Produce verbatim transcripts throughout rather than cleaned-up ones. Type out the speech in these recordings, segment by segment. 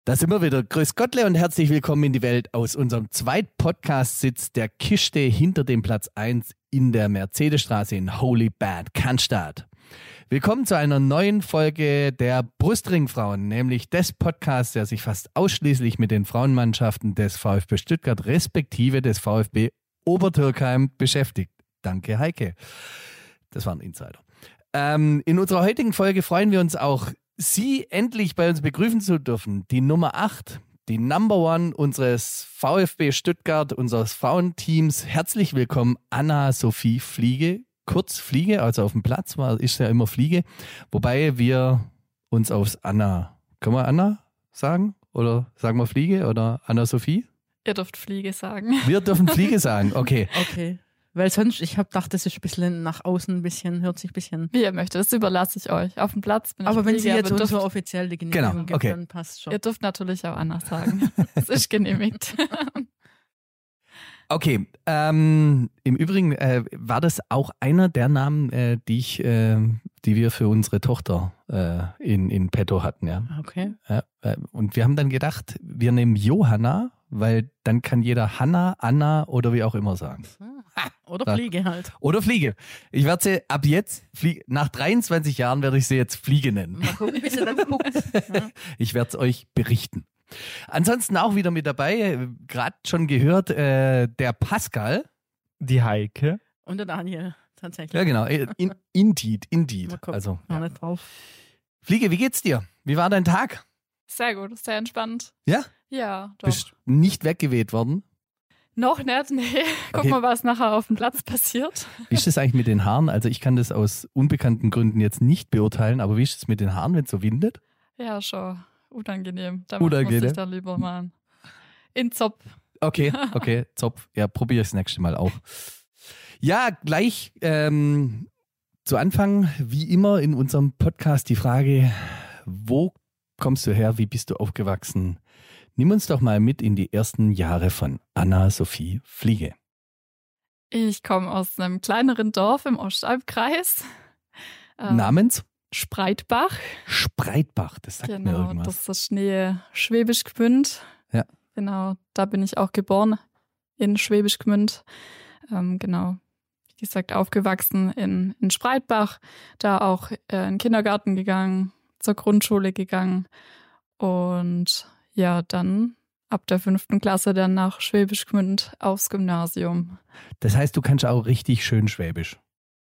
Da sind wir wieder. Grüß Gottle und herzlich willkommen in die Welt aus unserem zweiten Podcast-Sitz der Kiste hinter dem Platz eins in der Mercedesstraße in Holy Bad Cannstatt. Willkommen zu einer neuen Folge der Brustringfrauen, nämlich des Podcasts, der sich fast ausschließlich mit den Frauenmannschaften des VfB Stuttgart respektive des VfB Obertürkheim beschäftigt. Danke, Heike. Das war ein Insider. Ähm, in unserer heutigen Folge freuen wir uns auch, Sie endlich bei uns begrüßen zu dürfen. Die Nummer acht, die Number One unseres VfB Stuttgart, unseres Frauenteams. Herzlich willkommen, Anna-Sophie Fliege. Kurz Fliege, also auf dem Platz war, ist ja immer Fliege. Wobei wir uns aufs Anna, können wir Anna sagen? Oder sagen wir Fliege oder Anna-Sophie? Ihr dürft Fliege sagen. Wir dürfen Fliege sagen, okay. Okay. Weil sonst, ich habe gedacht, das ist ein bisschen nach außen, ein bisschen, hört sich ein bisschen... Wie ihr möchtet, das überlasse ich euch. Auf dem Platz bin ich Aber wenn Fliege, sie jetzt aber uns so dürft, offiziell die Genehmigung Genau, gibt, okay. dann passt schon. ihr dürft natürlich auch Anna sagen. Das ist genehmigt. Okay, ähm, im Übrigen äh, war das auch einer der Namen, äh, die ich, äh, die wir für unsere Tochter äh, in, in petto hatten, ja. Okay. Ja, äh, und wir haben dann gedacht, wir nehmen Johanna, weil dann kann jeder Hanna, Anna oder wie auch immer sagen. Oder Da- Fliege halt. Oder Fliege. Ich werde sie ab jetzt, Flie- nach dreiundzwanzig Jahren werde ich sie jetzt Fliege nennen. Mal gucken, wie sie dann guckt. Ja. Ich werde es euch berichten. Ansonsten auch wieder mit dabei, gerade schon gehört, äh, der Pascal. Die Heike. Und der Daniel, tatsächlich. Ja, genau. In, indeed, indeed. Mal gucken. Also, Noch ja. nicht drauf. Fliege, wie geht's dir? Wie war dein Tag? Sehr gut, sehr entspannt. Ja? Ja, doch. Bist nicht weggeweht worden? Noch nicht, nee. Guck Okay. mal, was nachher auf dem Platz passiert. Wie ist das eigentlich mit den Haaren? Also ich kann das aus unbekannten Gründen jetzt nicht beurteilen, aber wie ist es mit den Haaren, wenn es so windet? Ja, schon unangenehm. Da Unangenehm. muss ich dann lieber mal in Zopf. Okay, okay, Zopf. Ja, probiere ich das nächste Mal auch. Ja, gleich ähm, zu Anfang, wie immer in unserem Podcast, die Frage, wo kommst du her, wie bist du aufgewachsen? Nimm uns doch mal mit in die ersten Jahre von Anna-Sophie Fliege. Ich komme aus einem kleineren Dorf im Ostalbkreis. Ähm, Namens? Spreitbach. Spreitbach, das sagt mir Genau, irgendwas. das ist Nähe Schwäbisch Gmünd. Ja. Genau, da bin ich auch geboren, in Schwäbisch Gmünd. Ähm, genau, wie gesagt, aufgewachsen in, in Spreitbach, da auch äh, in den Kindergarten gegangen, zur Grundschule gegangen und ja, dann ab der fünften Klasse dann nach Schwäbisch Gmünd aufs Gymnasium. Das heißt, du kannst auch richtig schön Schwäbisch.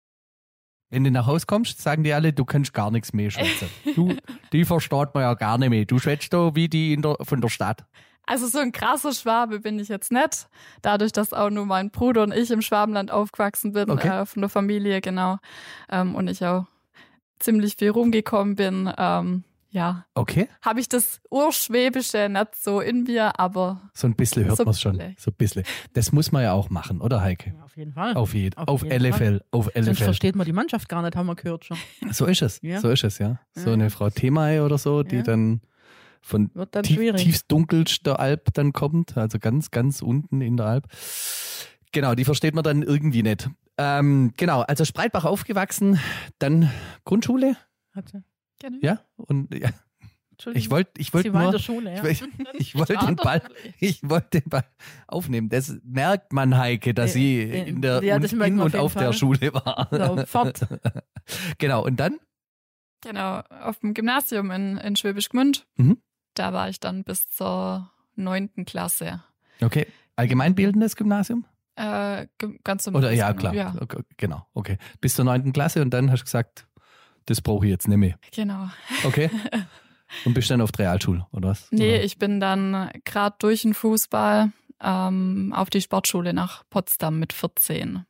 Wenn du nach Hause kommst, sagen die alle, du kannst gar nichts mehr schwätzen. Du, die versteht man ja gar nicht mehr. Du schwätzt da wie die in der, von der Stadt. Also so ein krasser Schwabe bin ich jetzt nicht. Dadurch, dass auch nur mein Bruder und ich im Schwabenland aufgewachsen bin, Okay. äh, von der Familie, genau. Ähm, und ich auch ziemlich viel rumgekommen bin, ähm, ja, Okay? habe ich das Urschwäbische nicht so in mir, aber So ein bisschen hört So man es schon. bisschen. So ein bisschen. Das muss man ja auch machen, oder Heike? Ja, auf jeden Fall. Auf jeden Auf Auf jeden alle Fall. Fälle. Auf alle Sonst Fälle. versteht man die Mannschaft gar nicht, haben wir gehört schon. So ist es. Ja. So ist es, ja. So Ja. eine Frau Themay oder so, die Ja. dann von Wird dann tief, schwierig. tiefst dunkelster Alp dann kommt, also ganz, ganz unten in der Alp. Genau, die versteht man dann irgendwie nicht. Ähm, genau, also Spreitbach aufgewachsen, dann Grundschule, Hat sie. genau. ja, und ja, Entschuldigung. ich wollte ich wollt Sie war in nur, der Schule, ja. ich, ich wollte den Ball, ich wollte den Ball aufnehmen. Das merkt man, Heike, dass Äh, sie äh, in der ja, und, das merkt in man und auf jeden auf der Fall. Schule war. So, fort. Genau, und dann? Genau, auf dem Gymnasium in, in Schwäbisch Gmünd. Mhm. Da war ich dann bis zur neunten Klasse. Okay, allgemeinbildendes Gymnasium? Äh, ge- ganz normal. Oder ja, klar. Ja, Okay, genau, okay. Bis zur neunten Klasse und dann hast du gesagt, das brauche ich jetzt nicht mehr. genau. Okay. Und bist dann auf die Realschule, oder was? Nee, Oder? ich bin dann gerade durch den Fußball ähm, auf die Sportschule nach Potsdam mit vierzehn.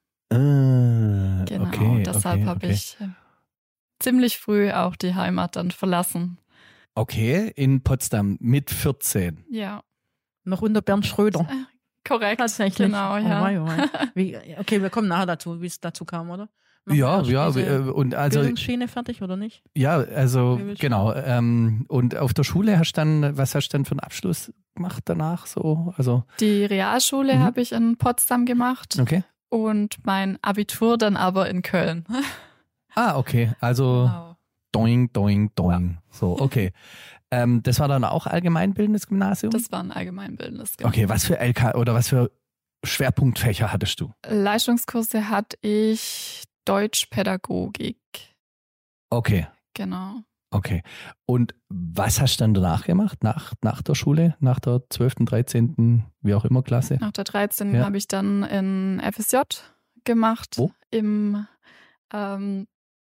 Ah, Genau, okay, deshalb okay, habe okay. ich äh, ziemlich früh auch die Heimat dann verlassen. Okay, in Potsdam mit vierzehn. Ja, Noch unter Bernd Schröder. korrekt. Tatsächlich. Genau, Oh, ja. wei, oh, wei. Wie, okay, wir kommen nachher dazu, wie es dazu kam, oder? Machen wir Ja, erst ja, diese äh, und also Bildungsschiene fertig oder nicht? ja, also Wie willst du? genau. Ähm, und auf der Schule hast du dann, was hast du dann für einen Abschluss gemacht danach? So, also Die Realschule Mhm. habe ich in Potsdam gemacht okay. und mein Abitur dann aber in Köln. Ah, okay. Also Genau. doing, doing, doing. So, okay. Ähm, das war dann auch allgemeinbildendes Gymnasium? Das war ein allgemeinbildendes Gymnasium. Okay, was für L K oder was für Schwerpunktfächer hattest du? Leistungskurse hatte ich Deutschpädagogik. Okay, Genau. okay. Und was hast du dann danach gemacht? Nach, nach der Schule? Nach der zwölften, dreizehnten, wie auch immer Klasse? Nach der dreizehnten Ja. habe ich dann in F S J gemacht. Wo? Im, ähm,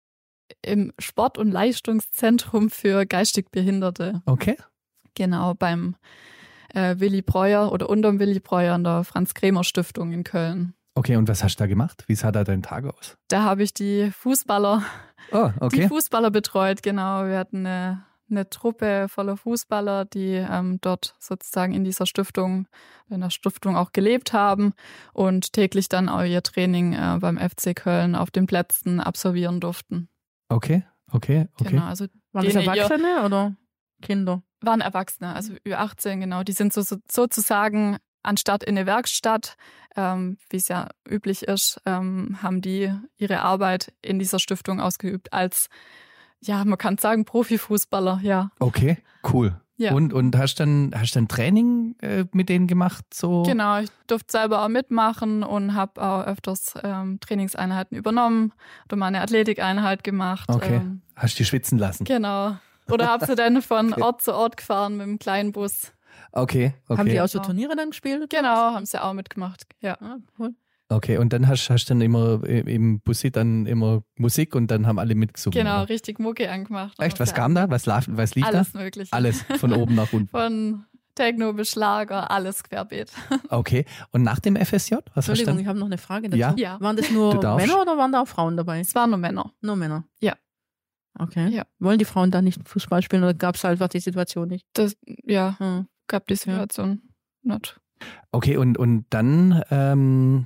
im Sport- und Leistungszentrum für geistig Behinderte. Okay. Genau, beim äh, Willy Breuer oder unterm Willy Breuer in der Franz-Kremer-Stiftung in Köln. Okay, und was hast du da gemacht? Wie sah da dein Tag aus? Da habe ich die Fußballer, Oh, die okay. Fußballer betreut, genau. Wir hatten eine, eine Truppe voller Fußballer, die ähm, dort sozusagen in dieser Stiftung, in der Stiftung auch gelebt haben und täglich dann auch ihr Training äh, beim F C Köln auf den Plätzen absolvieren durften. Okay, okay, okay. Genau, also Waren das denen ihr- Erwachsene oder Kinder? waren Erwachsene, also Ü achtzehn, genau. Die sind so, so, sozusagen anstatt in eine Werkstatt, ähm, wie es ja üblich ist, ähm, haben die ihre Arbeit in dieser Stiftung ausgeübt als, ja, man kann sagen, Profifußballer, ja. Okay, cool. Ja. Und, und hast dann hast dann Training äh, mit denen gemacht? So? Genau, ich durfte selber auch mitmachen und habe auch öfters ähm, Trainingseinheiten übernommen oder mal eine Athletikeinheit gemacht. Okay. Ähm, Hast die schwitzen lassen? genau. Oder habe sie dann von Okay. Ort zu Ort gefahren mit dem kleinen Bus. Okay, okay. Haben die auch so Genau. Turniere dann gespielt? Genau, haben sie auch mitgemacht. Ja. Ah, cool. Okay, und dann hast hast dann immer äh, im Bussi dann immer Musik und dann haben alle mitgesungen. Genau, oder? richtig Mucke angemacht. Echt, was Ja, kam da? Was, laf, was lief Alles da? Mögliche. Alles, von oben nach unten. Von Techno bis Schlager, alles querbeet. Okay, und nach dem F S J? Was hast du Entschuldigung, dann? ich habe noch eine Frage dazu. Ja? Ja. Waren das Du nur darfst. Männer oder waren da auch Frauen dabei? Es waren nur Männer. Nur Männer? Ja. Okay. Ja. Wollen die Frauen da nicht Fußball spielen oder gab es einfach die Situation nicht? Das, ja, Hm. gab die Situation nicht. Okay, und, und dann ähm,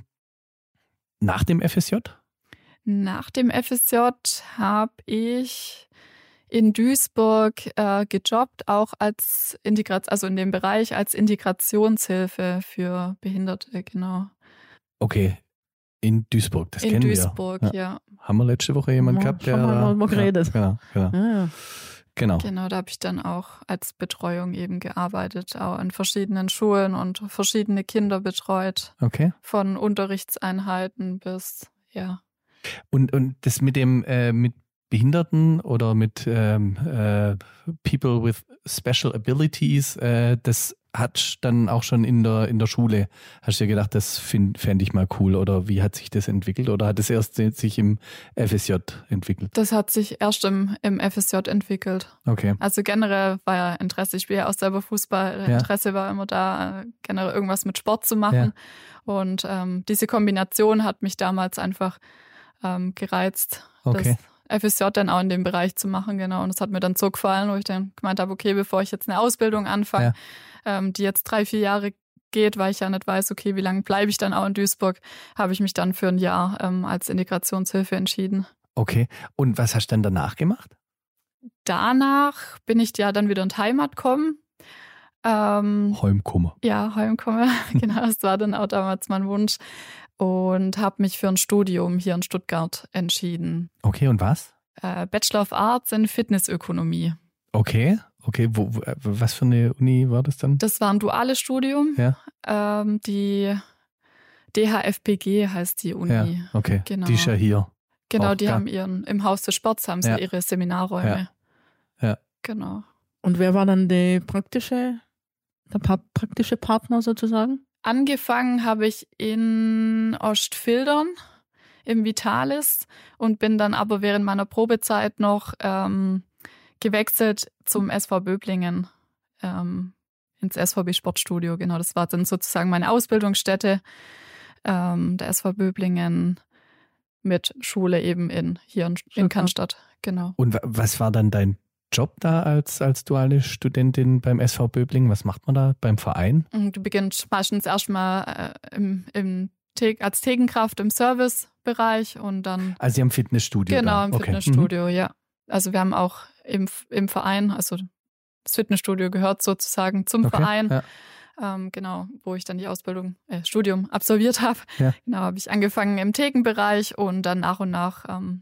nach dem F S J? Nach dem F S J habe ich in Duisburg äh, gejobbt, auch als Integration, also in dem Bereich als Integrationshilfe für Behinderte, genau. Okay, in Duisburg, das in kennen Duisburg, wir. ja. Haben wir letzte Woche jemanden Ja, gehabt, der schon mal da- mal geredet. Ja, genau, genau. Ja, ja. genau. Genau, da habe ich dann auch als Betreuung eben gearbeitet, auch an verschiedenen Schulen und verschiedene Kinder betreut, Okay. von Unterrichtseinheiten bis, ja. Und, und das mit dem äh, mit Behinderten oder mit ähm, äh, People with Special Abilities, äh, das hat dann auch schon in der in der Schule, hast du dir gedacht, das fände ich mal cool, oder wie hat sich das entwickelt, oder hat es erst sich im F S J entwickelt? Das hat sich erst im, im F S J entwickelt. Okay. Also generell war ja Interesse, ich spiele ja auch selber Fußball, Ja. Interesse war immer da, äh, generell irgendwas mit Sport zu machen. Und ähm, diese Kombination hat mich damals einfach ähm, gereizt, Okay. das F S J dann auch in dem Bereich zu machen, genau. Und das hat mir dann so gefallen, wo ich dann gemeint habe, okay, bevor ich jetzt eine Ausbildung anfange, ähm, die jetzt drei, vier Jahre geht, weil ich ja nicht weiß, okay, wie lange bleibe ich dann auch in Duisburg, habe ich mich dann für ein Jahr ähm, als Integrationshilfe entschieden. Okay. Und was hast du dann danach gemacht? Danach bin ich ja dann wieder in die Heimat gekommen. Ähm, Heimkummer. ja, heimkomme. Genau, das war dann auch damals mein Wunsch. Und habe mich für ein Studium hier in Stuttgart entschieden. Okay, und was? Äh, Bachelor of Arts in Fitnessökonomie. Okay. Okay, wo, wo, was für eine Uni war das dann? Das war ein duales Studium. Ja. Ähm, die D H F P G heißt die Uni. Ja, okay. Genau. Die ist ja hier. Genau, auch, die ja. haben ihren, im Haus des Sports haben sie Ja. ihre Seminarräume. Ja. Ja. Genau. Und wer war dann die praktische, der pa praktische Partner sozusagen? Angefangen habe ich in Ostfildern im Vitalis und bin dann aber während meiner Probezeit noch ähm, gewechselt zum S V Böblingen, ähm, ins S V B Sportstudio. Genau, das war dann sozusagen meine Ausbildungsstätte, ähm, der S V Böblingen mit Schule eben in hier in, in Cannstatt. Genau. Und wa- was war dann dein Job da als, als duale Studentin beim S V Böblingen? Was macht man da beim Verein? Und du beginnst meistens erstmal äh, im, im Thek- als Thekenkraft im Servicebereich und dann Also Sie haben Fitnessstudio genau da. im Okay. Fitnessstudio, ja. Also wir haben auch im, im Verein, also das Fitnessstudio gehört sozusagen zum Mhm. Okay. Verein, Ja. ähm, genau, wo ich dann die Ausbildung, äh, Studium absolviert habe. Ja. Genau, habe ich angefangen im Thekenbereich und dann nach und nach ähm,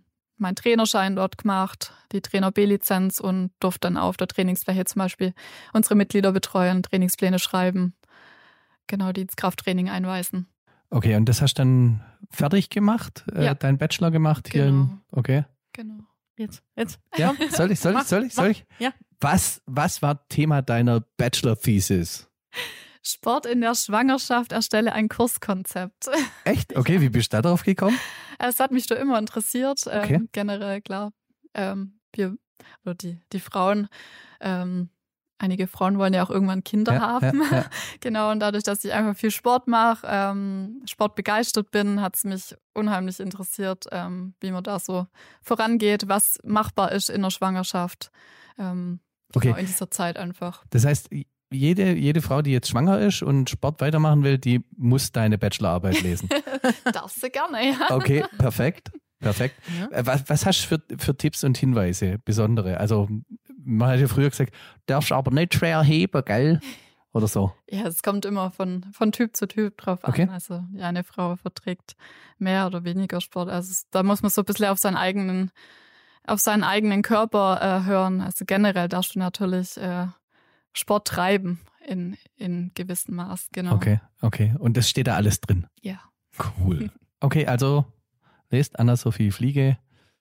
meinen Trainerschein dort gemacht, die Trainer B-Lizenz und durfte dann auf der Trainingsfläche zum Beispiel unsere Mitglieder betreuen, Trainingspläne schreiben, genau, die ins Krafttraining einweisen. Okay, und das hast du dann fertig gemacht, äh, Ja. deinen Bachelor gemacht hier? Genau. In, okay. Genau. Jetzt, jetzt. Ja, soll ich, soll ich, Mach, soll ich, soll ich? Ja. Was, was war Thema deiner Bachelor-Thesis? Sport in der Schwangerschaft, erstelle ein Kurskonzept. Echt? Okay, wie bist du da drauf gekommen? Es hat mich schon immer interessiert, ähm, Okay. generell, klar. Ähm, wir, oder die, die Frauen, ähm, einige Frauen wollen ja auch irgendwann Kinder Ja, haben. ja, ja. Genau, und dadurch, dass ich einfach viel Sport mache, ähm, Sport begeistert bin, hat es mich unheimlich interessiert, ähm, wie man da so vorangeht, was machbar ist in der Schwangerschaft. Ähm, Okay. genau, in dieser Zeit einfach. Das heißt, jede, jede Frau, die jetzt schwanger ist und Sport weitermachen will, die muss deine Bachelorarbeit lesen. Darfst du gerne, ja. Okay, perfekt. Perfekt. Ja. Äh, Was, was hast du für, für Tipps und Hinweise, besondere? Also, man hat ja früher gesagt, darfst aber nicht schwer heben, gell? Oder so. Ja, es kommt immer von, von Typ zu Typ drauf Okay. an. Also ja, eine Frau verträgt mehr oder weniger Sport. Also es, da muss man so ein bisschen auf seinen eigenen, auf seinen eigenen Körper äh, hören. Also generell darfst du natürlich äh, Sport treiben in, in gewissem Maß, genau. Okay, okay. Und das steht da alles drin. Ja. Cool. Okay, also lest Anna-Sophie Fliege.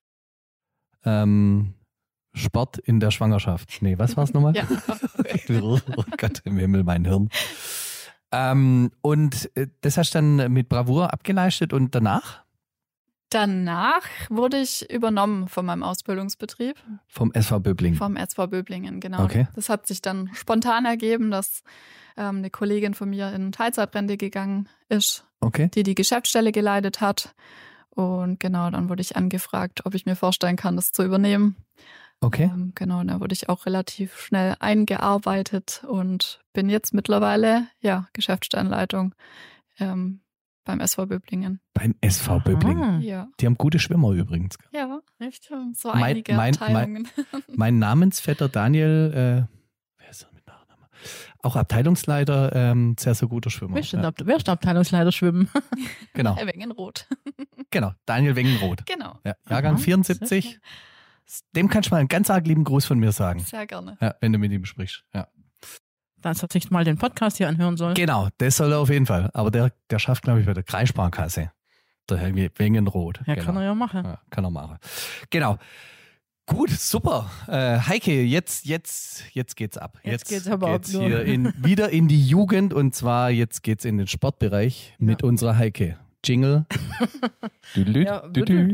Ähm, Sport in der Schwangerschaft. Nee, was war es nochmal? Ja. Oh Gott im Himmel, mein Hirn. Ähm, und äh, das hast du dann mit Bravour abgeleistet und danach Danach wurde ich übernommen von meinem Ausbildungsbetrieb, vom S V Böbling. vom S V Böblingen, genau. Okay. Das hat sich dann spontan ergeben, dass ähm, eine Kollegin von mir in Teilzeitrente gegangen ist, Okay. die die Geschäftsstelle geleitet hat. Und genau, dann wurde ich angefragt, ob ich mir vorstellen kann, das zu übernehmen. Okay. Ähm, genau, und da wurde ich auch relativ schnell eingearbeitet und bin jetzt mittlerweile, ja, Geschäftsstellenleitung ähm, beim S V Böblingen. Beim S V Böbling. Aha. Ja, Die haben gute Schwimmer übrigens. ja, echt, so Mein- einige mein- Abteilungen. Mein Namensvetter Daniel, äh, wer ist er mit Nachnamen? Auch Abteilungsleiter, ähm, sehr, sehr guter Schwimmer. Wer ist denn Ja, der- wer ist der Abteilungsleiter Schwimmen? genau, Wengenroth. genau. Daniel Wengenroth. Genau, Ja, Jahrgang Aha, vierundsiebzig. Dem kannst du mal einen ganz arg lieben Gruß von mir sagen. sehr gerne. Ja, wenn du mit ihm sprichst. Ja. Dass er sich mal den Podcast hier anhören soll. Genau, das soll er auf jeden Fall. Aber der, der schafft, glaube ich, bei der Kreissparkasse. Der Herr Wengenroth. Ja, genau. kann er ja machen. Ja, kann er machen. Genau. Gut, super. Äh, Heike, jetzt, jetzt, jetzt geht's ab. Jetzt geht's aber ab, geht's nur. hier in, wieder in die Jugend und zwar jetzt geht's in den Sportbereich Ja. mit unserer Heike. Jingle. Düdelüt, Ja, düdü.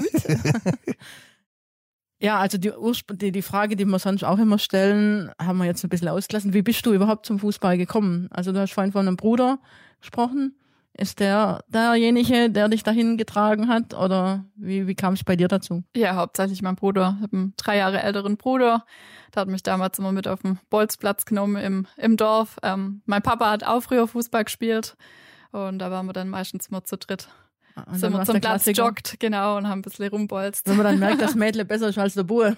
Ja, also die, Urspr- die, die Frage, die wir sonst auch immer stellen, haben wir jetzt ein bisschen ausgelassen. Wie bist du überhaupt zum Fußball gekommen? Also du hast vorhin von einem Bruder gesprochen. Ist der derjenige, der dich dahin getragen hat? Oder wie, wie kam es bei dir dazu? Ja, hauptsächlich mein Bruder. Ich habe einen drei Jahre älteren Bruder. Der hat mich damals immer mit auf den Bolzplatz genommen im, im Dorf. Ähm, mein Papa hat auch früher Fußball gespielt. Und da waren wir dann meistens immer zu dritt. Und Sind dann wir war's zum der Platz Klassiker. joggt, genau, und haben ein bisschen rumbolzt. Wenn man dann merkt, dass Mädle besser ist als der Bube.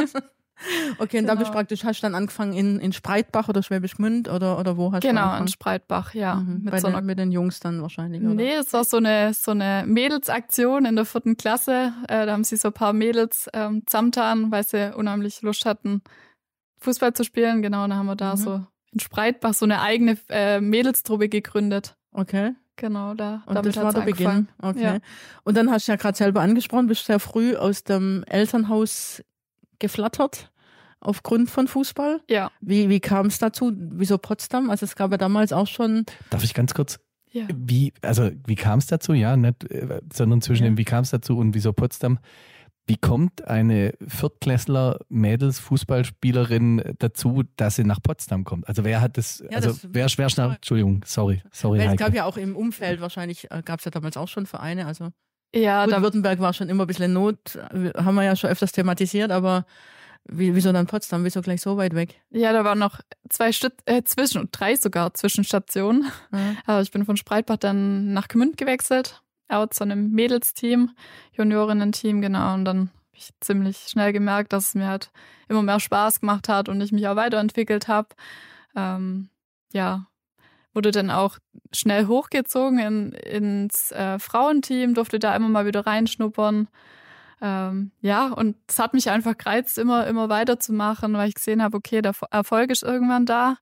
Okay, und da Genau. bist du praktisch, hast du dann angefangen in, in Spreitbach oder Schwäbisch Gmünd oder, oder wo hast du Genau, in angefangen? Spreitbach, ja. Mhm. Mit Bei so den, einer, mit den Jungs dann wahrscheinlich, oder? nee, es war so eine, so eine Mädelsaktion in der vierten Klasse. Äh, da haben sie so ein paar Mädels ähm, zusammengetan, weil sie unheimlich Lust hatten, Fußball zu spielen. Genau, und dann haben wir da Mhm. so in Spreitbach so eine eigene äh, Mädelstruppe gegründet. Okay. Genau, da Und damit das war hat's der angefangen. Beginn. Okay. Ja. Und dann hast du ja gerade selber angesprochen, bist sehr früh aus dem Elternhaus geflattert aufgrund von Fußball. Ja. Wie, wie kam es dazu? Wieso Potsdam? Also es gab ja damals auch schon. Darf ich ganz kurz, Ja. wie, also wie kam es dazu? Ja, nicht, äh, sondern zwischen Ja. dem, wie kam es dazu und wieso Potsdam? Wie kommt eine Viertklässler Mädels-Fußballspielerin dazu, dass sie nach Potsdam kommt? Also wer hat das, Ja, also das- wer schwer schnell, Entschuldigung, sorry, sorry, Weil es Heike. gab ja auch im Umfeld wahrscheinlich, äh, gab es ja damals auch schon Vereine. Also Ja, gut, da, Württemberg war schon immer ein bisschen in Not, äh, haben wir ja schon öfters thematisiert, aber wie, wieso dann Potsdam? Wieso gleich so weit weg? ja, da waren noch zwei Stüt äh, zwischen, drei sogar Zwischenstationen. Ja. Also ich bin von Spreitbach dann nach Gmünd gewechselt, auch zu einem Mädelsteam, Juniorinnen-Team, genau. Und dann habe ich ziemlich schnell gemerkt, dass es mir halt immer mehr Spaß gemacht hat und ich mich auch weiterentwickelt habe. Ähm, ja, wurde dann auch schnell hochgezogen in, ins äh, Frauenteam, durfte da immer mal wieder reinschnuppern. Ähm, ja, und es hat mich einfach gereizt, immer, immer weiterzumachen, weil ich gesehen habe, okay, der Erfolg ist irgendwann da.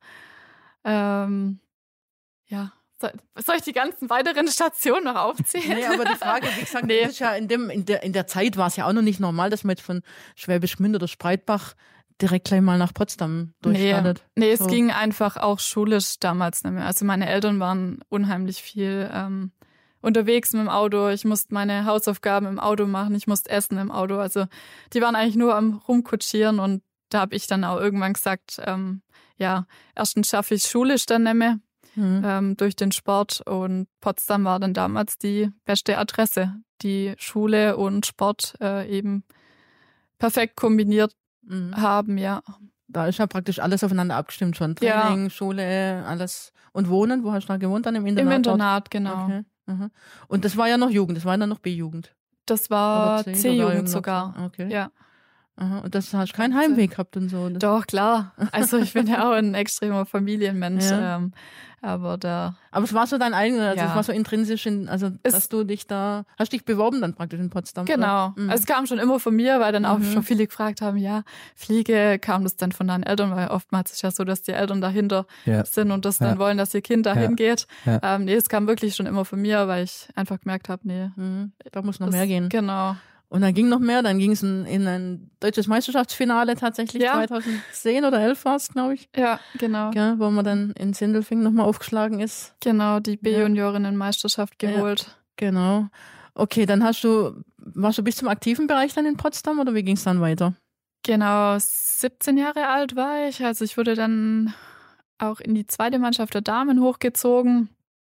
Ähm, ja, soll, soll ich die ganzen weiteren Stationen noch aufzählen? Nee, aber die Frage, wie gesagt, Nee. das ist ja in, dem, in, der, in der Zeit war es ja auch noch nicht normal, dass man jetzt von Schwäbisch Gmünd oder Spreitbach direkt gleich mal nach Potsdam durchstartet. Nee, nee es so. ging einfach auch schulisch damals nicht mehr. Also meine Eltern waren unheimlich viel ähm, unterwegs mit dem Auto. Ich musste meine Hausaufgaben im Auto machen. Ich musste essen im Auto. Also die waren eigentlich nur am Rumkutschieren. Und da habe ich dann auch irgendwann gesagt, ähm, ja, erstens schaffe ich schulisch dann nicht mehr Mhm. ähm, durch den Sport. Und Potsdam war dann damals die beste Adresse, die Schule und Sport äh, eben perfekt kombiniert Mhm. haben, ja. Da ist ja praktisch alles aufeinander abgestimmt schon. Training, Ja. Schule, alles. Und Wohnen, wo hast du da gewohnt? Dann im Internat? Im Internat, genau. Okay. Mhm. Und das war ja noch Jugend, das war dann noch B-Jugend. Das war Oder C- C-Jugend oder sogar. noch- Okay. Ja. Aha. Und das hast du keinen Heimweg gehabt und so. Das, Doch, klar. Also ich bin ja auch ein extremer Familienmensch. Ja. Ähm, aber da, aber es war so dein eigener, also Ja. es war so intrinsisch, in, also Es- dass du dich da, hast dich beworben dann praktisch in Potsdam? genau. Oder? Mhm. Also es kam schon immer von mir, weil dann auch Mhm. schon viele gefragt haben, ja, Fliege, kam das dann von deinen Eltern, weil oftmals ist ja so, dass die Eltern dahinter Ja. sind und das Ja. dann wollen, dass ihr Kind dahin Ja. geht. Ja. Ähm, nee, es kam wirklich schon immer von mir, weil ich einfach gemerkt habe, nee. Mhm. Da muss noch das, mehr gehen. Genau. Und dann ging noch mehr, dann ging es in, in ein deutsches Meisterschaftsfinale tatsächlich, Ja. zweitausendzehn oder elf war es, glaube ich, Ja, genau. gell, wo man dann in Sindelfingen nochmal aufgeschlagen ist. Genau, die B-Juniorinnen-Meisterschaft Ja. geholt. Genau. Okay, dann hast du, warst du bis zum aktiven Bereich dann in Potsdam oder wie ging es dann weiter? Genau, siebzehn Jahre alt war ich. Also ich wurde dann auch in die zweite Mannschaft der Damen hochgezogen.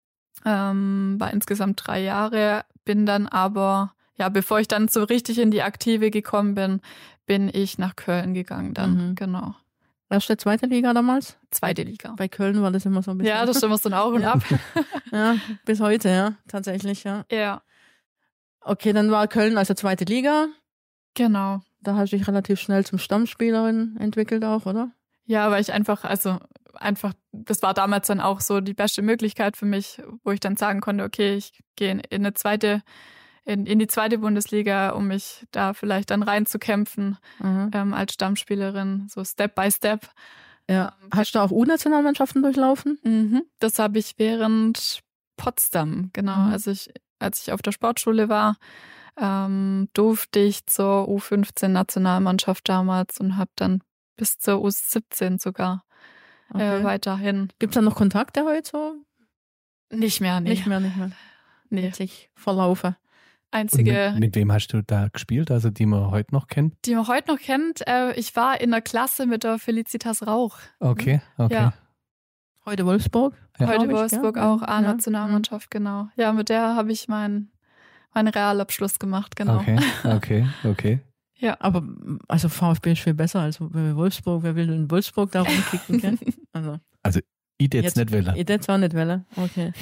Ähm, war insgesamt drei Jahre, bin dann aber, ja, bevor ich dann so richtig in die Aktive gekommen bin, bin ich nach Köln gegangen dann, Mhm. genau. Erste, zweite Liga damals? Zweite Liga. Bei Köln war das immer so ein bisschen. Ja, das ist immer so ein Auf und Ab. Ja, bis heute, ja, tatsächlich, ja. Ja, Okay, dann war Köln also zweite Liga. genau. Da hast du dich relativ schnell zum Stammspielerin entwickelt auch, oder? Ja, weil ich einfach, also einfach, das war damals dann auch so die beste Möglichkeit für mich, wo ich dann sagen konnte, okay, ich gehe in, in eine zweite, in, in die zweite Bundesliga, um mich da vielleicht dann reinzukämpfen Mhm. ähm, als Stammspielerin, so Step by Step. Ja. Hast du auch U-Nationalmannschaften durchlaufen? Mhm. Das habe ich während Potsdam, genau. Mhm. Also ich, als ich auf der Sportschule war, ähm, durfte ich zur U fünfzehn Nationalmannschaft damals und habe dann bis zur U siebzehn sogar Okay. äh, weiterhin. Gibt es da noch Kontakte heute so? Nicht mehr, nee. Nicht mehr, nicht mehr. Nee. Hat sich verlaufen. Und Einzige, mit, mit wem hast du da gespielt, also die man heute noch kennt? die man heute noch kennt, äh, ich war in der Klasse mit der Felicitas Rauch. Okay, okay. Ja. Heute Wolfsburg? Ja. Heute glaub ich, Wolfsburg gell? auch, Ja. A-Nationalmannschaft, genau. Ja, mit der habe ich meinen meinen Realabschluss gemacht, genau. Okay, okay, okay. Aber also VfB ist viel besser als Wolfsburg. Wer will in Wolfsburg da rumkicken? Gell? Also, Ich jetzt, Jetzt- nicht will. ich hätte es auch nicht wollen. Okay.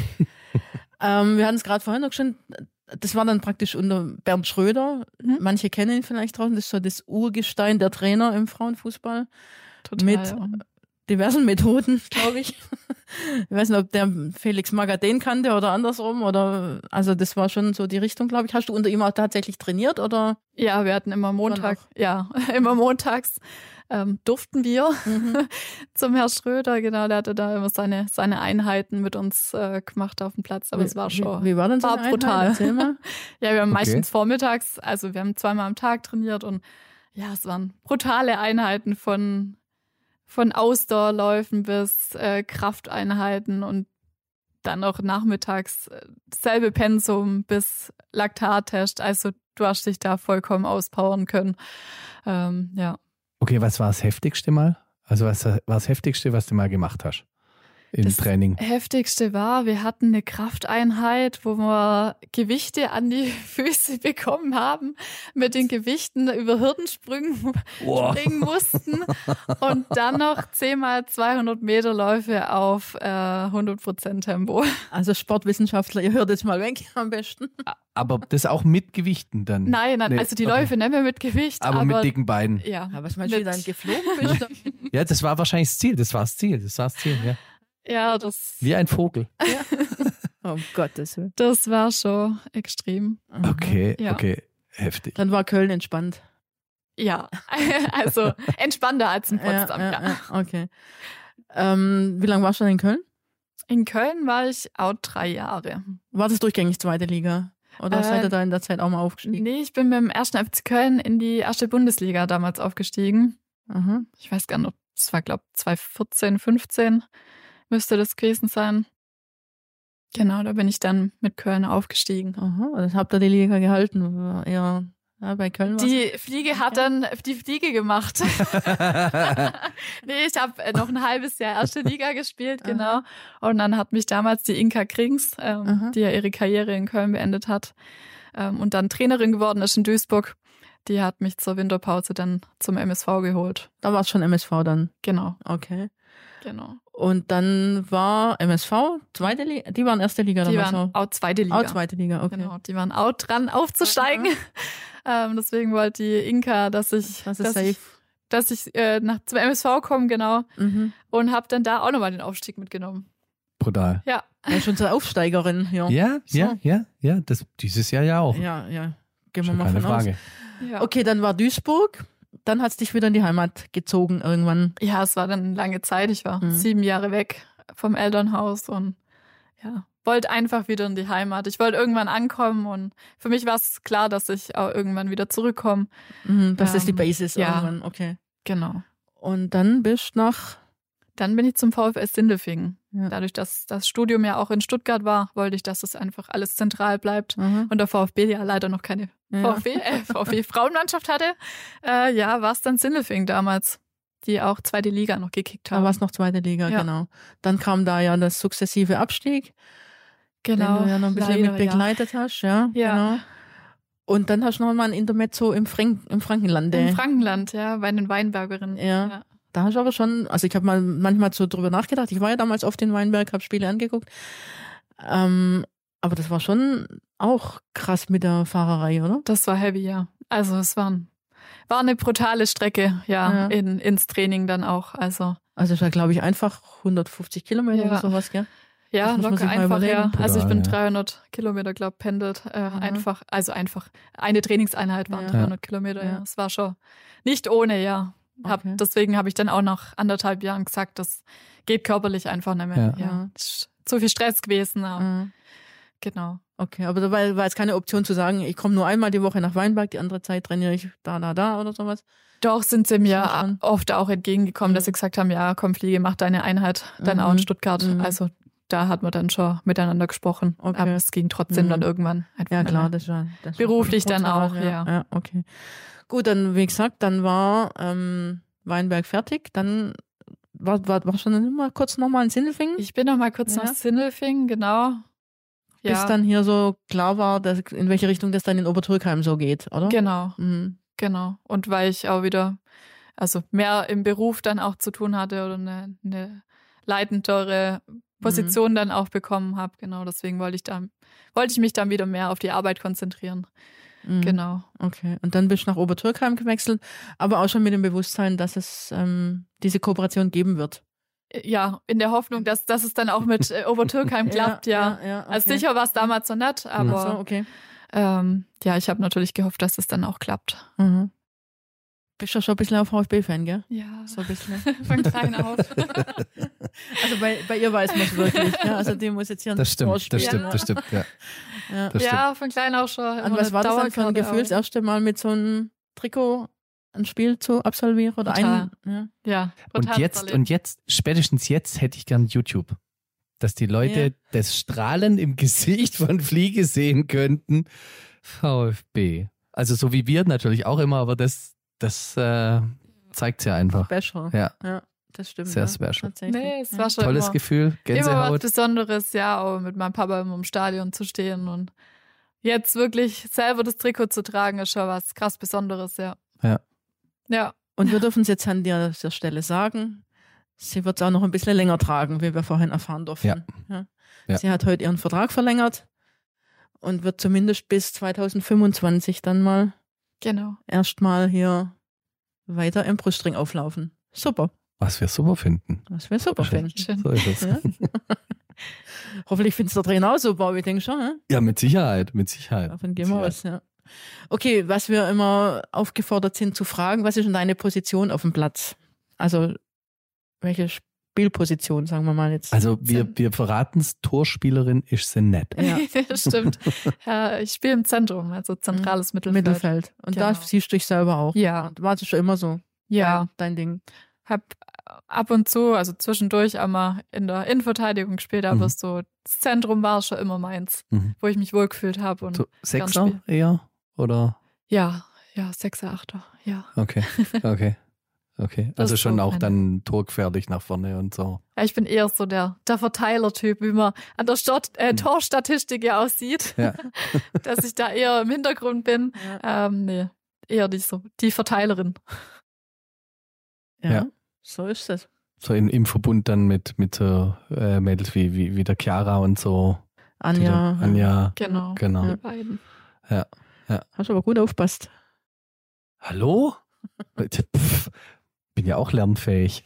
ähm, wir hatten es gerade vorhin noch schon, das war dann praktisch unter Bernd Schröder. Mhm. Manche kennen ihn vielleicht draußen, das ist so das Urgestein der Trainer im Frauenfußball. Total. Mit- ja. Diversen Methoden, glaube ich. Ich weiß nicht, ob der Felix Magath den kannte oder andersrum. Oder also das war schon so die Richtung, glaube ich. Hast du unter ihm auch tatsächlich trainiert oder? Ja, wir hatten immer Montag, auch. ja, immer montags ähm, durften wir Mhm. zum Herrn Schröder, genau, der hatte da immer seine, seine Einheiten mit uns äh, gemacht auf dem Platz, aber es war schon, Wie, wie war denn so war eine brutal. Einheit? Erzähl mal. ja, wir haben Okay. meistens vormittags, also wir haben zweimal am Tag trainiert und ja, es waren brutale Einheiten von, von Ausdauerläufen bis äh, Krafteinheiten und dann auch nachmittags äh, selbe Pensum bis Laktattest, also du hast dich da vollkommen auspowern können. Ähm, ja. Okay, was war das Heftigste mal? Also was war das Heftigste, was du mal gemacht hast im Das Training? Heftigste war, wir hatten eine Krafteinheit, wo wir Gewichte an die Füße bekommen haben, mit den Gewichten über Hürdensprüngen Wow. springen mussten und dann noch zehnmal zweihundert Meter Läufe auf äh, hundert Prozent Tempo. Also Sportwissenschaftler, ihr hört jetzt mal weg am besten. Aber das auch mit Gewichten dann? Nein, nein, Nee, also die okay. Läufe nicht mehr mit Gewicht, Aber, aber, mit dicken Beinen. ja, Ja, was meinst du, wie mit- du dann geflogen bist? Ja, das war wahrscheinlich das Ziel. Das war das Ziel. Das war das Ziel, ja. ja, das, Wie ein Vogel. Um Gottes Willen. das war schon extrem. Okay, Ja. okay. Heftig. Dann war Köln entspannt. Ja, also entspannter als in Potsdam, ja. ja, ja. Okay. Ähm, wie lange warst du denn in Köln? In Köln war ich auch drei Jahre. War das durchgängig zweite Liga? Oder Äh, seid ihr da in der Zeit auch mal aufgestiegen? Nee, ich bin mit dem ersten F C Köln in die erste Bundesliga damals aufgestiegen. Mhm. Ich weiß gar nicht, das war, glaube ich, zwanzig vierzehn, fünfzehn müsste das gewesen sein. Genau, da bin ich dann mit Köln aufgestiegen. Aha, das habt ihr die Liga gehalten? Ja, ja bei Köln war's. Die Fliege hat dann die Fliege gemacht. Nee, ich habe noch ein halbes Jahr erste Liga gespielt, genau. Und dann hat mich damals die Inka Krings, ähm, die ja ihre Karriere in Köln beendet hat, ähm, und dann Trainerin geworden ist in Duisburg, die hat mich zur Winterpause dann zum M S V geholt. Da war es schon M S V dann? Genau. Okay. Genau. Und dann war M S V, zweite Liga, die waren erste Liga Die damals waren auch? auch zweite Liga. Auch zweite Liga, okay. Genau, die waren auch dran aufzusteigen. ähm, deswegen wollte die Inka, dass ich, Das ist dass safe. ich, dass ich äh, nach, zum M S V komme, genau. Mhm. Und habe dann da auch nochmal den Aufstieg mitgenommen. Brutal. Ja. Ja, schon zur Aufsteigerin, ja. Ja, So. ja, ja, ja. Das, dieses Jahr ja auch. Ja, ja. Gehen wir Schon mal keine von Frage. aus. Ja. Okay, dann war Duisburg. Dann hat es dich wieder in die Heimat gezogen irgendwann. Ja, es war dann eine lange Zeit. Ich war Mhm. sieben Jahre weg vom Elternhaus und ja, wollte einfach wieder in die Heimat. Ich wollte irgendwann ankommen und für mich war es klar, dass ich auch irgendwann wieder zurückkomme. Mhm, das ist die Ähm, Basis ja. irgendwann, okay. Genau. Und dann bist du nach... Dann bin ich zum VfS Sindelfingen. Ja. Dadurch, dass das Studium ja auch in Stuttgart war, wollte ich, dass es einfach alles zentral bleibt. Mhm. Und der VfB ja leider noch keine Ja. VfB, äh, VfB-Frauenmannschaft hatte, äh, ja, war es dann Sindelfingen damals, die auch zweite Liga noch gekickt Da haben. war es noch zweite Liga, Ja. genau. Dann kam da ja das sukzessive Abstieg, genau. den du ja noch ein bisschen leider, mit begleitet hast, ja. Ja. Genau. Und dann hast du noch mal ein Intermezzo im, Frank im Frankenlande. Ja. Im Frankenland, ja, bei den Weinbergerinnen. Ja. Da hast du aber schon, also ich habe mal manchmal so drüber nachgedacht, ich war ja damals oft in Weinberg, habe Spiele angeguckt, ähm, aber das war schon auch krass mit der Fahrerei, oder? Das war heavy, ja. Also es war, ein, war eine brutale Strecke, ja, Ja. In, ins Training dann auch. Also Also das war, glaube ich, einfach hundertfünfzig Kilometer Ja. oder sowas, gell? ja, Das muss man locker sich mal einfach, ja. überlegen. Also ich bin Brutal, ja. dreihundert Kilometer, glaube ich, pendelt. Äh, Mhm. einfach, also einfach, eine Trainingseinheit waren Ja. dreihundert Kilometer, ja. Ja. Es war schon nicht ohne, ja. Hab, Okay. Deswegen habe ich dann auch nach anderthalb Jahren gesagt, das geht körperlich einfach nicht mehr. Ja. Ja. Es ist zu viel Stress gewesen, aber Mhm. genau. Okay, aber dabei war jetzt keine Option zu sagen, ich komme nur einmal die Woche nach Weinberg, die andere Zeit trainiere ich da, da, da oder sowas. Doch sind sie mir Schon, schon. oft auch entgegengekommen, Mhm. dass sie gesagt haben, ja, komm Fliege, mach deine Einheit dann Mhm. auch in Stuttgart. Mhm. Also da hat man dann schon miteinander gesprochen. Okay. Aber es ging trotzdem Mhm. dann irgendwann einfach Ja nicht klar, mehr. das war das Beruflich war dann brutal, auch, ja. Ja, okay. Gut, dann wie gesagt, dann war ähm, Weinberg fertig, dann war, war, war schon immer kurz nochmal in Sindelfingen, Ich bin noch mal kurz Ja. nach Sindelfingen, genau. Ja, bis dann hier so klar war, dass, in welche Richtung das dann in Obertürkheim so geht, oder? genau, Mhm. genau. Und weil ich auch wieder, also mehr im Beruf dann auch zu tun hatte oder eine, eine leitendere Position dann auch bekommen habe, genau. Deswegen wollte ich dann, wollte ich mich dann wieder mehr auf die Arbeit konzentrieren. Mhm. Genau. Okay, und dann bist du nach Obertürkheim gewechselt, aber auch schon mit dem Bewusstsein, dass es ähm, diese Kooperation geben wird. Ja, in der Hoffnung, dass, dass es dann auch mit äh, Obertürkheim klappt, ja. ja, ja okay. Also sicher war es damals noch nicht, Ach aber so, okay. ähm, ja, ich habe natürlich gehofft, dass es dann auch klappt. Mhm. Bist du schon ein bisschen ein VfB-Fan, gell? Ja, So ein bisschen. von klein auf. Also bei, bei ihr weiß man es wirklich. Ja? Also die muss jetzt hier ein Das stimmt, das Vorspiel, stimmt, ne? das stimmt, ja. Ja. Das Ja, von klein auf schon. Und immer was eine war das dann für ein Dauerkarte Gefühl, das auch. erste Mal mit so einem Trikot ein Spiel zu absolvieren? Oder Total. ein, ja. Ja, Und total jetzt, verliebt. und jetzt, spätestens jetzt hätte ich gern YouTube. Dass die Leute Ja. das Strahlen im Gesicht von Fliege sehen könnten. VfB. Also so wie wir natürlich auch immer, aber das, das äh, zeigt es ja einfach. Special. Ja, Ja, das stimmt. sehr ja. special. Tatsächlich. Nee, es ja. war schon Tolles immer, Gefühl, immer was Gänsehaut. Besonderes, ja, auch mit meinem Papa immer im Stadion zu stehen und jetzt wirklich selber das Trikot zu tragen, ist schon was krass Besonderes, ja. Ja. Ja, Und wir dürfen es jetzt an der, der Stelle sagen, sie wird es auch noch ein bisschen länger tragen, wie wir vorhin erfahren durften. Ja. Ja. Ja. Sie hat heute ihren Vertrag verlängert und wird zumindest bis zwanzig fünfundzwanzig dann mal genau. erstmal hier weiter im Brustring auflaufen. Super. Was wir super finden. Was wir super Schön. finden. Schön. So ist es. Ja. Hoffentlich findest du der Trainer auch super, ich denke schon. Ne? Ja, mit Sicherheit, mit Sicherheit. Davon Mit gehen wir Sicherheit. aus, ja. Okay, was wir immer aufgefordert sind zu fragen, was ist denn deine Position auf dem Platz? Also welche Spielposition, sagen wir mal jetzt? Also wir, wir verraten es, Torspielerin ist sie nett. Ja. Stimmt. Ja, ich spiele im Zentrum, also zentrales Mittelfeld. Mittelfeld. Und Genau. da siehst du dich selber auch. Ja. War das schon immer so? Ja. Dein Ding. Hab ab und zu, also zwischendurch einmal in der Innenverteidigung gespielt, aber Mhm. so das Zentrum war schon immer meins, Mhm. wo ich mich wohlgefühlt habe. Und So, gern Sechser spiel. eher? Oder? Ja, ja, Sechser, Achter, ja. Okay, okay, okay. Das Also ist schon so auch meine- dann torgefährlich nach vorne und so. Ja, ich bin eher so der, der Verteiler-Typ, wie man an der Stat äh, Mhm. Torstatistik ja aussieht, Ja. dass ich da eher im Hintergrund bin. Ja. Ähm, nee, eher nicht so. Die Verteilerin. Ja. Ja. So ist es. So in, im Verbund dann mit, mit so äh, Mädels wie, wie, wie der Chiara und so. Anja. Die da- Anja, Genau. genau. Die beiden. Hast aber gut aufgepasst. Hallo? Pff, bin ja auch lernfähig.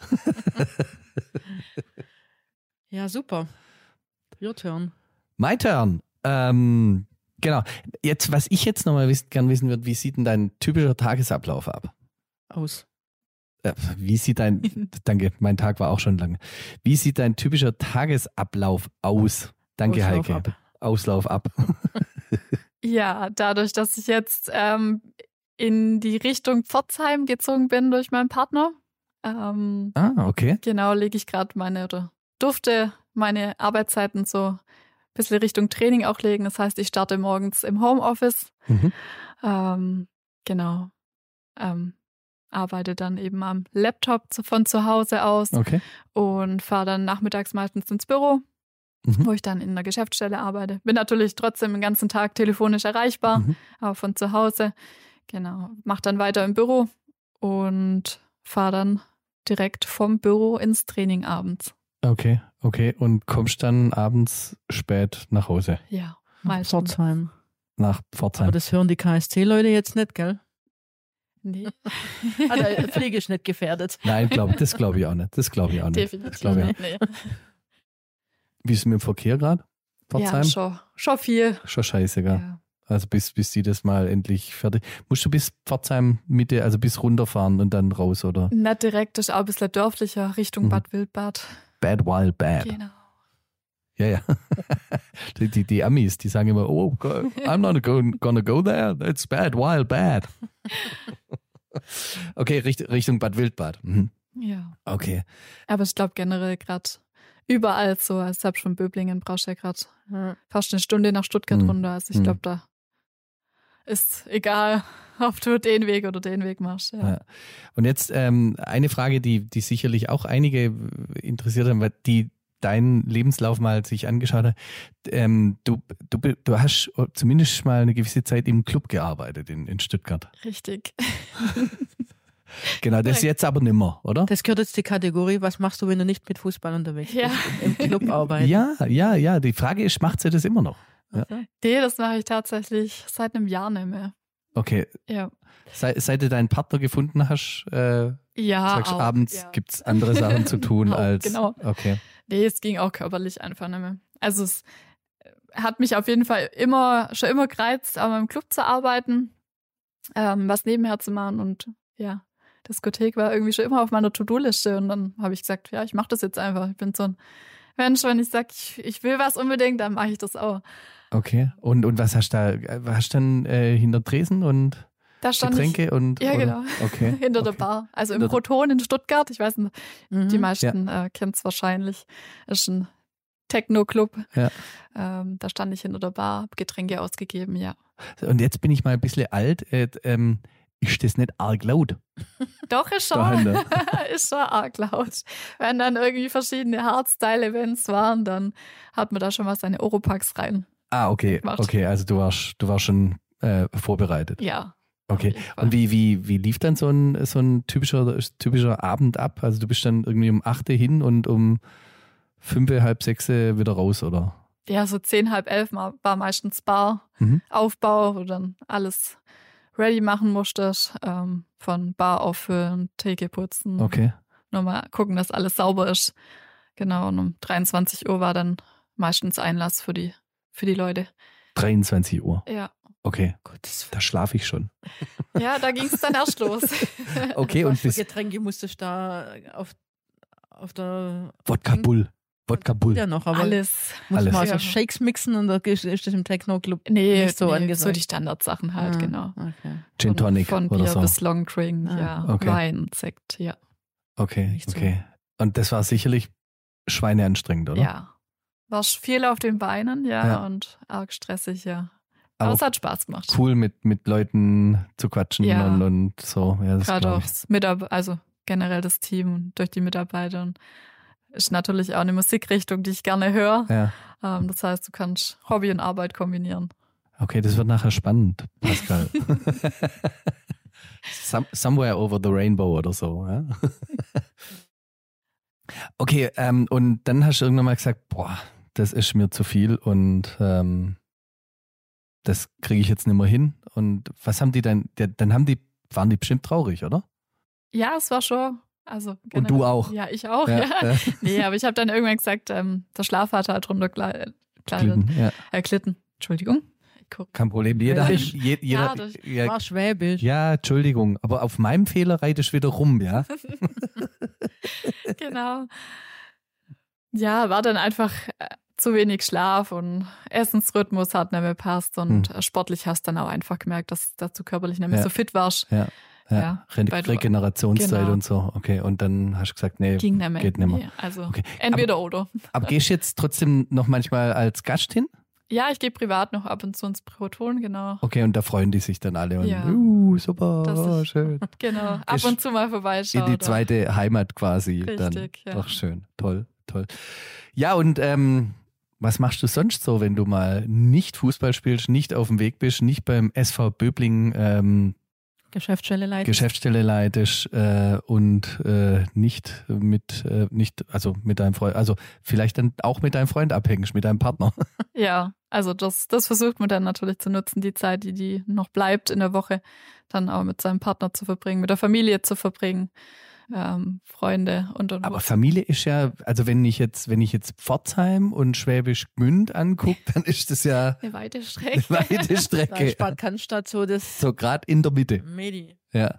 Ja, super. Your turn. My turn. Ähm, genau. Jetzt, was ich jetzt nochmal wissen, gern wissen würde, wie sieht denn dein typischer Tagesablauf ab? Aus. Äh, Wie sieht dein, danke, mein Tag war auch schon lange. Wie sieht dein typischer Tagesablauf aus? Danke, Auslauf Heike. ab. Auslauf ab. Ja, dadurch, dass ich jetzt ähm, in die Richtung Pforzheim gezogen bin durch meinen Partner, ähm, Ah, okay. genau, lege ich gerade meine oder durfte meine Arbeitszeiten so ein bisschen Richtung Training auch legen. Das heißt, ich starte morgens im Homeoffice, Mhm. ähm, genau, ähm, arbeite dann eben am Laptop zu, von zu Hause aus Okay. und fahre dann nachmittags meistens ins Büro, Mhm. wo ich dann in der Geschäftsstelle arbeite. Bin natürlich trotzdem den ganzen Tag telefonisch erreichbar, Mhm. aber von zu Hause. Genau, mach dann weiter im Büro und fahre dann direkt vom Büro ins Training abends. Okay, okay. Und kommst dann abends spät nach Hause, Ja, Nach meistens. Pforzheim. nach Aber Pforzheim. das hören die K S C-Leute jetzt nicht, gell? Nee, Ah, der Pflege ist nicht gefährdet. Nein, glaub, das glaube ich auch nicht. Das glaube ich auch nicht. Das definitiv glaube ich auch. nicht. Nee. Wie ist es mit dem Verkehr gerade? Pforzheim? Ja, schon, schon viel. Schon scheiße, gell? Ja. Also bis, bis die das mal endlich fertig. Musst du bis Pforzheim Mitte, also bis runterfahren und dann raus, oder? Nicht direkt, das ist auch ein bisschen dörflicher, Richtung Mhm. Bad Wildbad. Bad Wild Bad. Genau. Ja, ja. die, die, die Amis, die sagen immer, oh, go- I'm not going, gonna go there. It's bad, wild, bad. Okay, Richt, Richtung Bad Wildbad. Mhm. Ja. Okay. Aber ich glaube generell gerade überall so, als selbst von Böblingen brauchst du ja gerade Ja. fast eine Stunde nach Stuttgart Mhm. runter. Also ich Mhm. glaube, da ist egal, ob du den Weg oder den Weg machst. Ja. Ja. Und jetzt ähm, eine Frage, die, die sicherlich auch einige interessiert haben, weil die deinen Lebenslauf mal sich angeschaut hat. Ähm, du, du, du hast zumindest mal eine gewisse Zeit im Club gearbeitet in, in Stuttgart. Richtig. Genau, das ist jetzt aber nimmer, oder? Das gehört jetzt die Kategorie, was machst du, wenn du nicht mit Fußball unterwegs Ja. bist? Im Club arbeiten. Ja, ja, ja. Die Frage ist, macht sie das immer noch? Ja. Nee, das mache ich tatsächlich seit einem Jahr nicht mehr. Okay, Ja. seit, seit du deinen Partner gefunden hast, äh, Ja, sagst du auch, abends, ja. gibt es andere Sachen zu tun Auch, als. genau. Okay. Nee, es ging auch körperlich einfach nicht mehr. Also es hat mich auf jeden Fall immer, schon immer gereizt, auch im Club zu arbeiten, ähm, was nebenher zu machen und ja, Diskothek war irgendwie schon immer auf meiner To-Do-Liste und dann habe ich gesagt, ja, ich mache das jetzt einfach. Ich bin so ein Mensch, wenn ich sage, ich, ich will was unbedingt, dann mache ich das auch. Okay. Und, und was hast du da? Hast du dann äh, hinter Tresen und Da stand Getränke und. Ja, oder? genau. Okay. ich hinter okay. der Bar. Also im Hinter der- Proton in Stuttgart, ich weiß nicht, Mhm. die meisten äh, kennen es wahrscheinlich, ist ein Techno-Club. Ja. Ähm, da stand ich hinter der Bar, hab Getränke ausgegeben, ja. Und jetzt bin ich mal ein bisschen alt. Äh, ähm, ist das nicht arg laut? Doch, ist Da schon, hinten. ist schon arg laut. Wenn dann irgendwie verschiedene Hardstyle-Events waren, dann hat man da schon mal seine Oropax rein. Ah, okay. Macht. Okay, also du warst, du warst schon äh, vorbereitet. Ja. Okay. auf jeden Fall. Und wie, wie, wie lief dann so ein, so ein typischer, typischer Abend ab? Also du bist dann irgendwie um acht hin und um fünf, halb sechs wieder raus, oder? Ja, so zehn, halb elf mal- war meistens Bar, Mhm. Aufbau, wo du dann alles ready machen musstest. Ähm, von Bar auffüllen, Theke putzen. Okay. Nochmal gucken, dass alles sauber ist. Genau, und um dreiundzwanzig Uhr war dann meistens Einlass für die, für die Leute. dreiundzwanzig Uhr. Ja. Okay, Gottes da schlafe ich schon. Ja, da ging es dann erst los. Okay, und Was für bis Getränke musstest du da auf, auf der... Wodka Bull. Wodka Bull. Ja noch, aber Alles. muss Alles. man so Ja. Shakes mixen und da ist ist das im Techno-Club Nee, nicht so nee, angesagt. so die Standardsachen halt, Ah, genau. Okay. Gin Tonic Von, von oder Bier so. bis Long Drink, Ah, ja. okay. Wein, Sekt, ja. Okay, Nicht so. okay. Und das war sicherlich schweineanstrengend, oder? Ja. War viel auf den Beinen, ja, Ja. und arg stressig, ja. Aber, Aber es hat Spaß gemacht. cool, mit, mit Leuten zu quatschen Ja. und, und so. Ja, das Gerade glaub auch ich. das Mitab- also generell das Team und durch die Mitarbeiter. Und ist natürlich auch eine Musikrichtung, die ich gerne höre. Ja. Ähm, das heißt, du kannst Hobby und Arbeit kombinieren. Okay, das wird nachher spannend, Pascal. Some, somewhere over the rainbow oder so. Ja? Okay, ähm, und dann hast du irgendwann mal gesagt, boah, das ist mir zu viel und ähm, das kriege ich jetzt nicht mehr hin. Und was haben die dann, der, dann haben die, waren die bestimmt traurig, oder? Ja, es war schon. Also Und generell- du auch? Ja, ich auch, ja. ja. Nee, aber ich habe dann irgendwann gesagt, ähm, der Schlaf hat halt drunter gekleidet. Glitten, ja. Äh, glitten. Entschuldigung. Ich guck. Kein Problem. Jeder, Schwäbisch. je, jeder, Ja, das ja, War schwäbisch. ja, Entschuldigung, aber auf meinem Fehler reitest du wieder rum, ja? Genau. Ja, war dann einfach äh, zu wenig Schlaf und Essensrhythmus hat nicht mehr passt und Hm. äh, sportlich hast dann auch einfach gemerkt, dass, dass du körperlich nicht mehr Ja. so fit warst. Ja. Ja, Ja, Re weil du- Regenerationszeit genau. und so. Okay, und dann hast du gesagt, nee, Ging nicht mehr. geht nicht mehr. Nee, also Okay. entweder oder. Aber gehst du jetzt trotzdem noch manchmal als Gast hin? Ja, ich gehe privat noch ab und zu ins Proton, genau. Okay, und da freuen die sich dann alle. Und, Ja. uh, super, Das ist- schön. Genau. Ab Gehst und zu mal In vorbeischauen. die zweite Heimat quasi. dann. Richtig, ja. Ach, schön, toll, toll. Ja, und ähm, was machst du sonst so, wenn du mal nicht Fußball spielst, nicht auf dem Weg bist, nicht beim S V Böblingen ähm, Geschäftsstelle leiten. Geschäftsstelle leitest äh, und äh, nicht mit, äh, nicht, also mit deinem Freund, also vielleicht dann auch mit deinem Freund abhängst, mit deinem Partner. Ja, also das, das versucht man dann natürlich zu nutzen, die Zeit, die, die noch bleibt in der Woche, dann auch mit seinem Partner zu verbringen, mit der Familie zu verbringen, ähm, Freunde und und Aber und. Familie ist ja, also wenn ich jetzt, wenn ich jetzt Pforzheim und Schwäbisch Gmünd angucke, dann ist das ja Eine weite eine Strecke. weite Da Strecke. spart Cannstatt so das So gerade in der Mitte. Medi. Ja.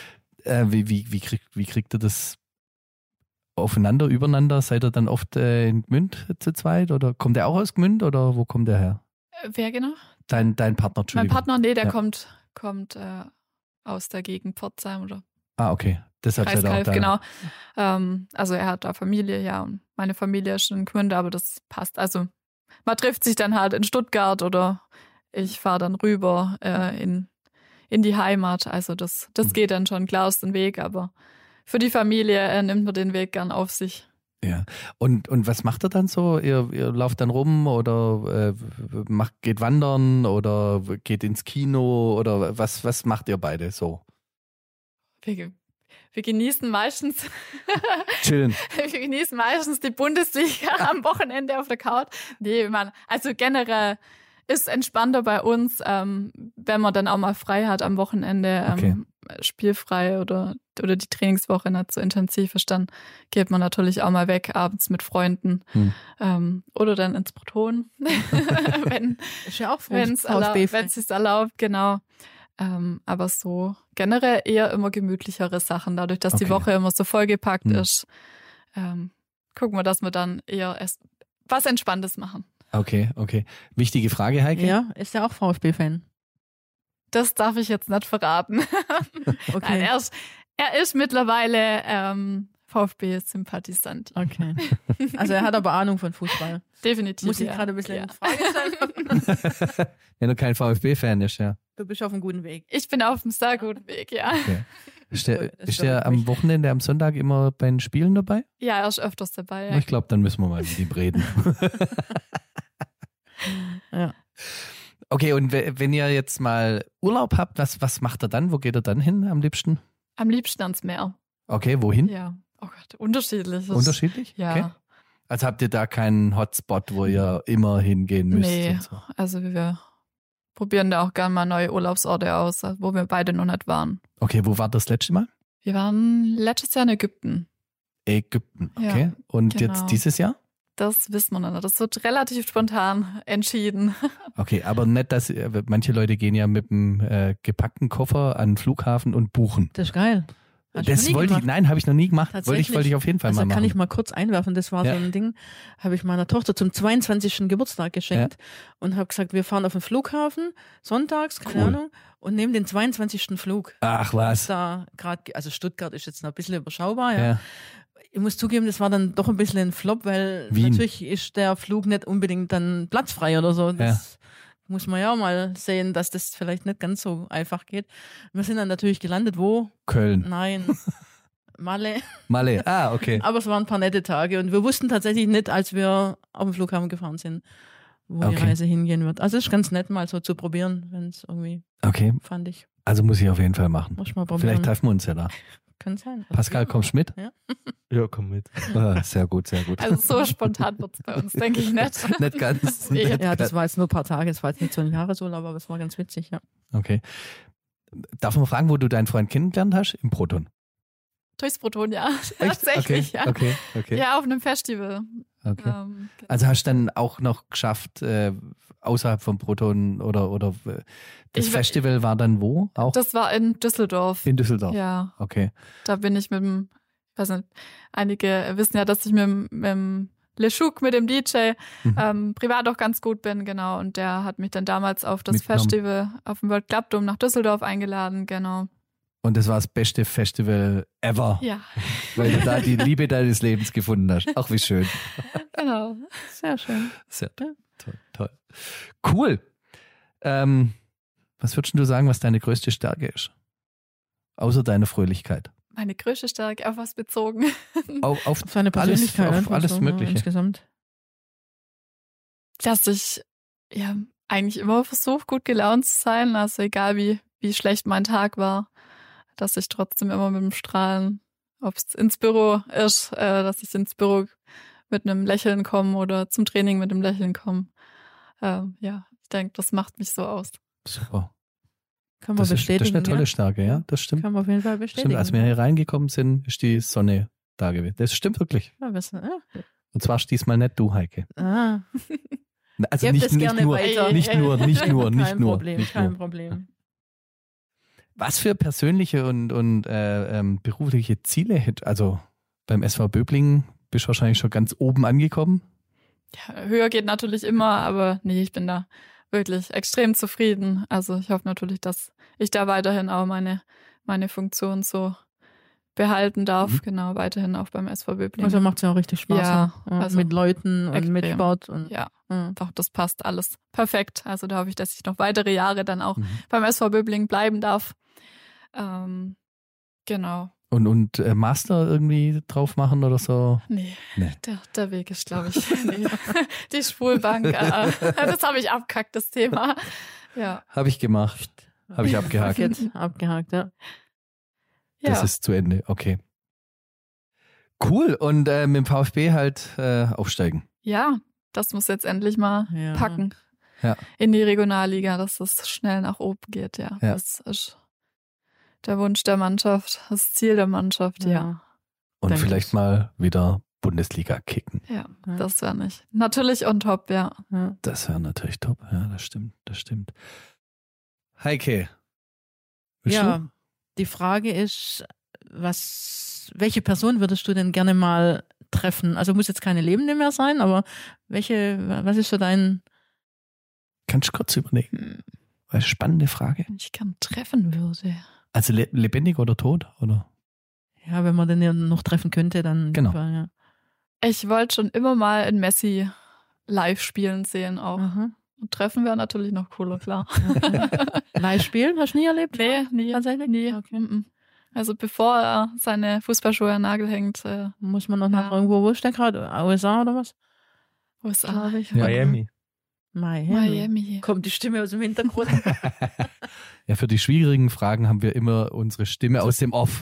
Äh, wie, wie, wie, kriegt, wie kriegt ihr das aufeinander, übereinander? Seid ihr dann oft äh, in Gmünd zu zweit? Oder kommt der auch aus Gmünd oder wo kommt der her? Äh, Wer genau? Dein, dein Partner, Mein Entschuldigung. Partner, nee, der Ja. kommt, kommt äh, aus der Gegend Pforzheim oder Ah, okay. Deshalb seid ihr auch Kreiskalf, da. genau. Ähm, also er hat da Familie, ja, und meine Familie ist in Gmünd, aber das passt. Also man trifft sich dann halt in Stuttgart oder ich fahre dann rüber äh, in, in die Heimat. Also das, das Mhm. geht dann schon klar aus dem Weg, aber für die Familie äh, nimmt man den Weg gern auf sich. Ja. Und, und was macht ihr dann so? Ihr, ihr lauft dann rum oder äh, macht, geht wandern oder geht ins Kino oder was, was macht ihr beide so? Wir, ge- wir genießen meistens Chillen. wir genießen meistens die Bundesliga am Wochenende auf der Couch. Nee, man, also generell ist entspannter bei uns, ähm, wenn man dann auch mal frei hat am Wochenende, ähm, spielfrei oder, oder die Trainingswoche nicht so intensiv ist, dann geht man natürlich auch mal weg abends mit Freunden Hm. ähm, oder dann ins Proton, wenn Ist ja auch wenn es VfB-Fan. sich erlaubt, genau. Ähm, aber so generell eher immer gemütlichere Sachen, dadurch, dass Okay. die Woche immer so vollgepackt Hm. ist. Ähm, gucken wir, dass wir dann eher erst was Entspanntes machen. Okay, okay. Wichtige Frage, Heike. Ja, ist ja auch VfB-Fan. Das darf ich jetzt nicht verraten. Nein, Okay. er ist, er ist mittlerweile ähm, VfB-Sympathisant. Okay. Also er hat aber Ahnung von Fußball. Definitiv. Muss ich ja. gerade ein bisschen Ja. in Frage stellen. Wenn du kein VfB-Fan bist, ja. Du bist auf einem guten Weg. Ich bin auf einem sehr guten Weg, ja. Okay. Ist der, Das ist der beruhigt am mich. Wochenende, am Sonntag immer bei den Spielen dabei? Ja, er ist öfters dabei. Ja. Ich glaube, dann müssen wir mal mit ihm reden. Ja. Okay, und we- wenn ihr jetzt mal Urlaub habt, was, was macht er dann? Wo geht er dann hin am liebsten? Am liebsten ans Meer. Okay, wohin? Ja. Oh Gott, unterschiedlich. Das- Unterschiedlich? Ja. Okay. Also habt ihr da keinen Hotspot, wo ihr immer hingehen müsst? Nee, Und so? also wir probieren da auch gerne mal neue Urlaubsorte aus, wo wir beide noch nicht waren. Okay, wo war das letzte Mal? Wir waren letztes Jahr in Ägypten. Ägypten, Ja, okay. Und genau. jetzt dieses Jahr? Das wissen wir noch nicht. Das wird relativ spontan entschieden. Okay, aber nicht, dass manche Leute gehen ja mit einem äh, gepackten Koffer an den Flughafen und buchen. Das ist geil. Hast Das du noch nie wollte ich, gemacht? nein, habe ich noch nie gemacht. Wollte ich, Tatsächlich. wollte ich auf jeden Fall Also mal kann machen. ich mal kurz einwerfen, das war Ja. so ein Ding, habe ich meiner Tochter zum zweiundzwanzigsten Geburtstag geschenkt und habe gesagt, wir fahren auf den Flughafen, sonntags, keine Cool. Ahnung, und nehmen den zweiundzwanzigsten Flug. Ach was. Da gerade, also Stuttgart ist jetzt noch ein bisschen überschaubar, ja. Ja. Ich muss zugeben, das war dann doch ein bisschen ein Flop, weil Wien. natürlich ist der Flug nicht unbedingt dann platzfrei oder so. Das muss man ja auch mal sehen, dass das vielleicht nicht ganz so einfach geht. Wir sind dann natürlich gelandet, wo? Köln. Nein. Malle. Malle. Ah, okay. Aber es waren ein paar nette Tage und wir wussten tatsächlich nicht, als wir auf den Flughafen gefahren sind, wo die Okay. Reise hingehen wird. Also es ist ganz nett, mal so zu probieren, wenn es irgendwie, Okay, fand ich, also muss ich auf jeden Fall machen. muss ich mal probieren. Vielleicht treffen wir uns ja da. Kann sein. Pascal, kommst du mit? Ja, komm mit. Ah, sehr gut, sehr gut. Also so spontan wird es bei uns, denke ich nicht. Nicht ganz. Nee. Nicht Ja, das ganz. war jetzt nur ein paar Tage, das war jetzt nicht so ein Jahresurlaub, aber es war ganz witzig, ja. Okay. Darf man fragen, wo du deinen Freund kennengelernt hast? Im Proton. Durchs Proton, ja. Echt? Tatsächlich, okay. ja. Okay, okay. Ja, auf einem Festival. okay. Ähm, genau. Also hast du dann auch noch geschafft, äh, außerhalb vom Proton oder, oder äh, das Ich wa- Festival war dann wo? Auch Das war in Düsseldorf. in Düsseldorf? Ja, Okay. da bin ich mit dem, ich weiß nicht, einige wissen ja, dass ich mit, dem- mit dem Leschuk, mit dem D J, Mhm. ähm, privat auch ganz gut bin, genau. Und der hat mich dann damals auf das Mitgenommen. Festival, auf dem World Club Dome nach Düsseldorf eingeladen, genau. Und das war das beste Festival ever, Ja, weil du da die Liebe deines Lebens gefunden hast. Auch wie schön. genau. Sehr schön. Sehr toll, toll. Cool. Ähm, was würdest du sagen, was deine größte Stärke ist? Außer deiner Fröhlichkeit. Meine größte Stärke, auf was bezogen? Auf, auf Auf seine alles, Persönlichkeit. auf einfach alles so, Mögliche. Insgesamt. Dass ich ja eigentlich immer versuche, gut gelaunt zu sein, also egal wie, wie schlecht mein Tag war, dass ich trotzdem immer mit dem Strahlen, ob es ins Büro ist, äh, dass ich ins Büro mit einem Lächeln komme oder zum Training mit einem Lächeln komme. Ähm, ja, ich denke, das macht mich so aus. Super. Kann man Das ist, das bestätigen. ist eine tolle ja. Stärke, ja, das stimmt. Kann man auf jeden Fall bestätigen. Stimmt, als wir hier reingekommen sind, ist die Sonne da gewesen. Das stimmt wirklich. Ja, wissen, ja. Und zwar ist diesmal nicht du, Heike. Ah, Also gebt nicht, es nicht gerne nur, weiter. nicht nur, nicht nur, nicht kein nur. Problem, nicht kein nur. Problem. Was für persönliche und, und äh, ähm, berufliche Ziele hätt, also beim S V Böblingen bist du wahrscheinlich schon ganz oben angekommen. Ja, höher geht natürlich immer, aber nee, ich bin da wirklich extrem zufrieden. Also ich hoffe natürlich, dass ich da weiterhin auch meine, meine Funktion so behalten darf. Mhm. Genau, weiterhin auch beim S V Böblingen. Also macht es ja auch richtig Spaß. Ja, ne? Ja, also mit Leuten und extrem. mit Sport. Und, ja, ja. einfach das passt alles perfekt. Also da hoffe ich, dass ich noch weitere Jahre dann auch Mhm. beim S V Böblingen bleiben darf. Ähm, genau. Und, und äh, Master irgendwie drauf machen oder so? Nee, Nee. Der, der Weg ist, glaube ich, nee. Die Schwulbank. Äh, das habe ich abkackt, das Thema. Ja. Habe ich gemacht. Habe ich abgehakt. Jetzt abgehakt, ja. Ja. Das ist zu Ende, okay. Cool, und äh, mit dem VfB halt äh, aufsteigen. ja, das muss jetzt endlich mal Ja. packen. Ja. In die Regionalliga, dass es schnell nach oben geht, ja. Ja. Das ist der Wunsch der Mannschaft, das Ziel der Mannschaft, ja. Und Denke vielleicht ich. mal wieder Bundesliga kicken. Ja, Ja. das wäre nicht. Natürlich on top, ja. Ja. Das wäre natürlich top. Ja, das stimmt, das stimmt. Heike. willst Ja, du? die Frage ist, was, welche Person würdest du denn gerne mal treffen? Also muss jetzt keine Lebende mehr sein, aber welche, was ist so dein, Kannst du kurz überlegen? Hm, Eine spannende Frage. wenn ich gern treffen würde. Also le lebendig oder tot? Oder? ja, wenn man den ja noch treffen könnte, dann. Genau. Ja. Ich wollte schon immer mal in Messi live spielen sehen auch. Aha. Und treffen wäre natürlich noch cooler, klar. Live spielen, hast du nie erlebt? Nee, nie. Tatsächlich? Nie. Okay. Mhm. Also bevor er seine Fußballschuhe an den Nagel hängt, äh, Muss man noch nach Ja. irgendwo, wo ist der gerade? U S A oder was? U S A. Glaube ich. Ja. Miami. Miami. Miami. Kommt die Stimme aus dem Hintergrund? Ja, für die schwierigen Fragen haben wir immer unsere Stimme aus dem Off.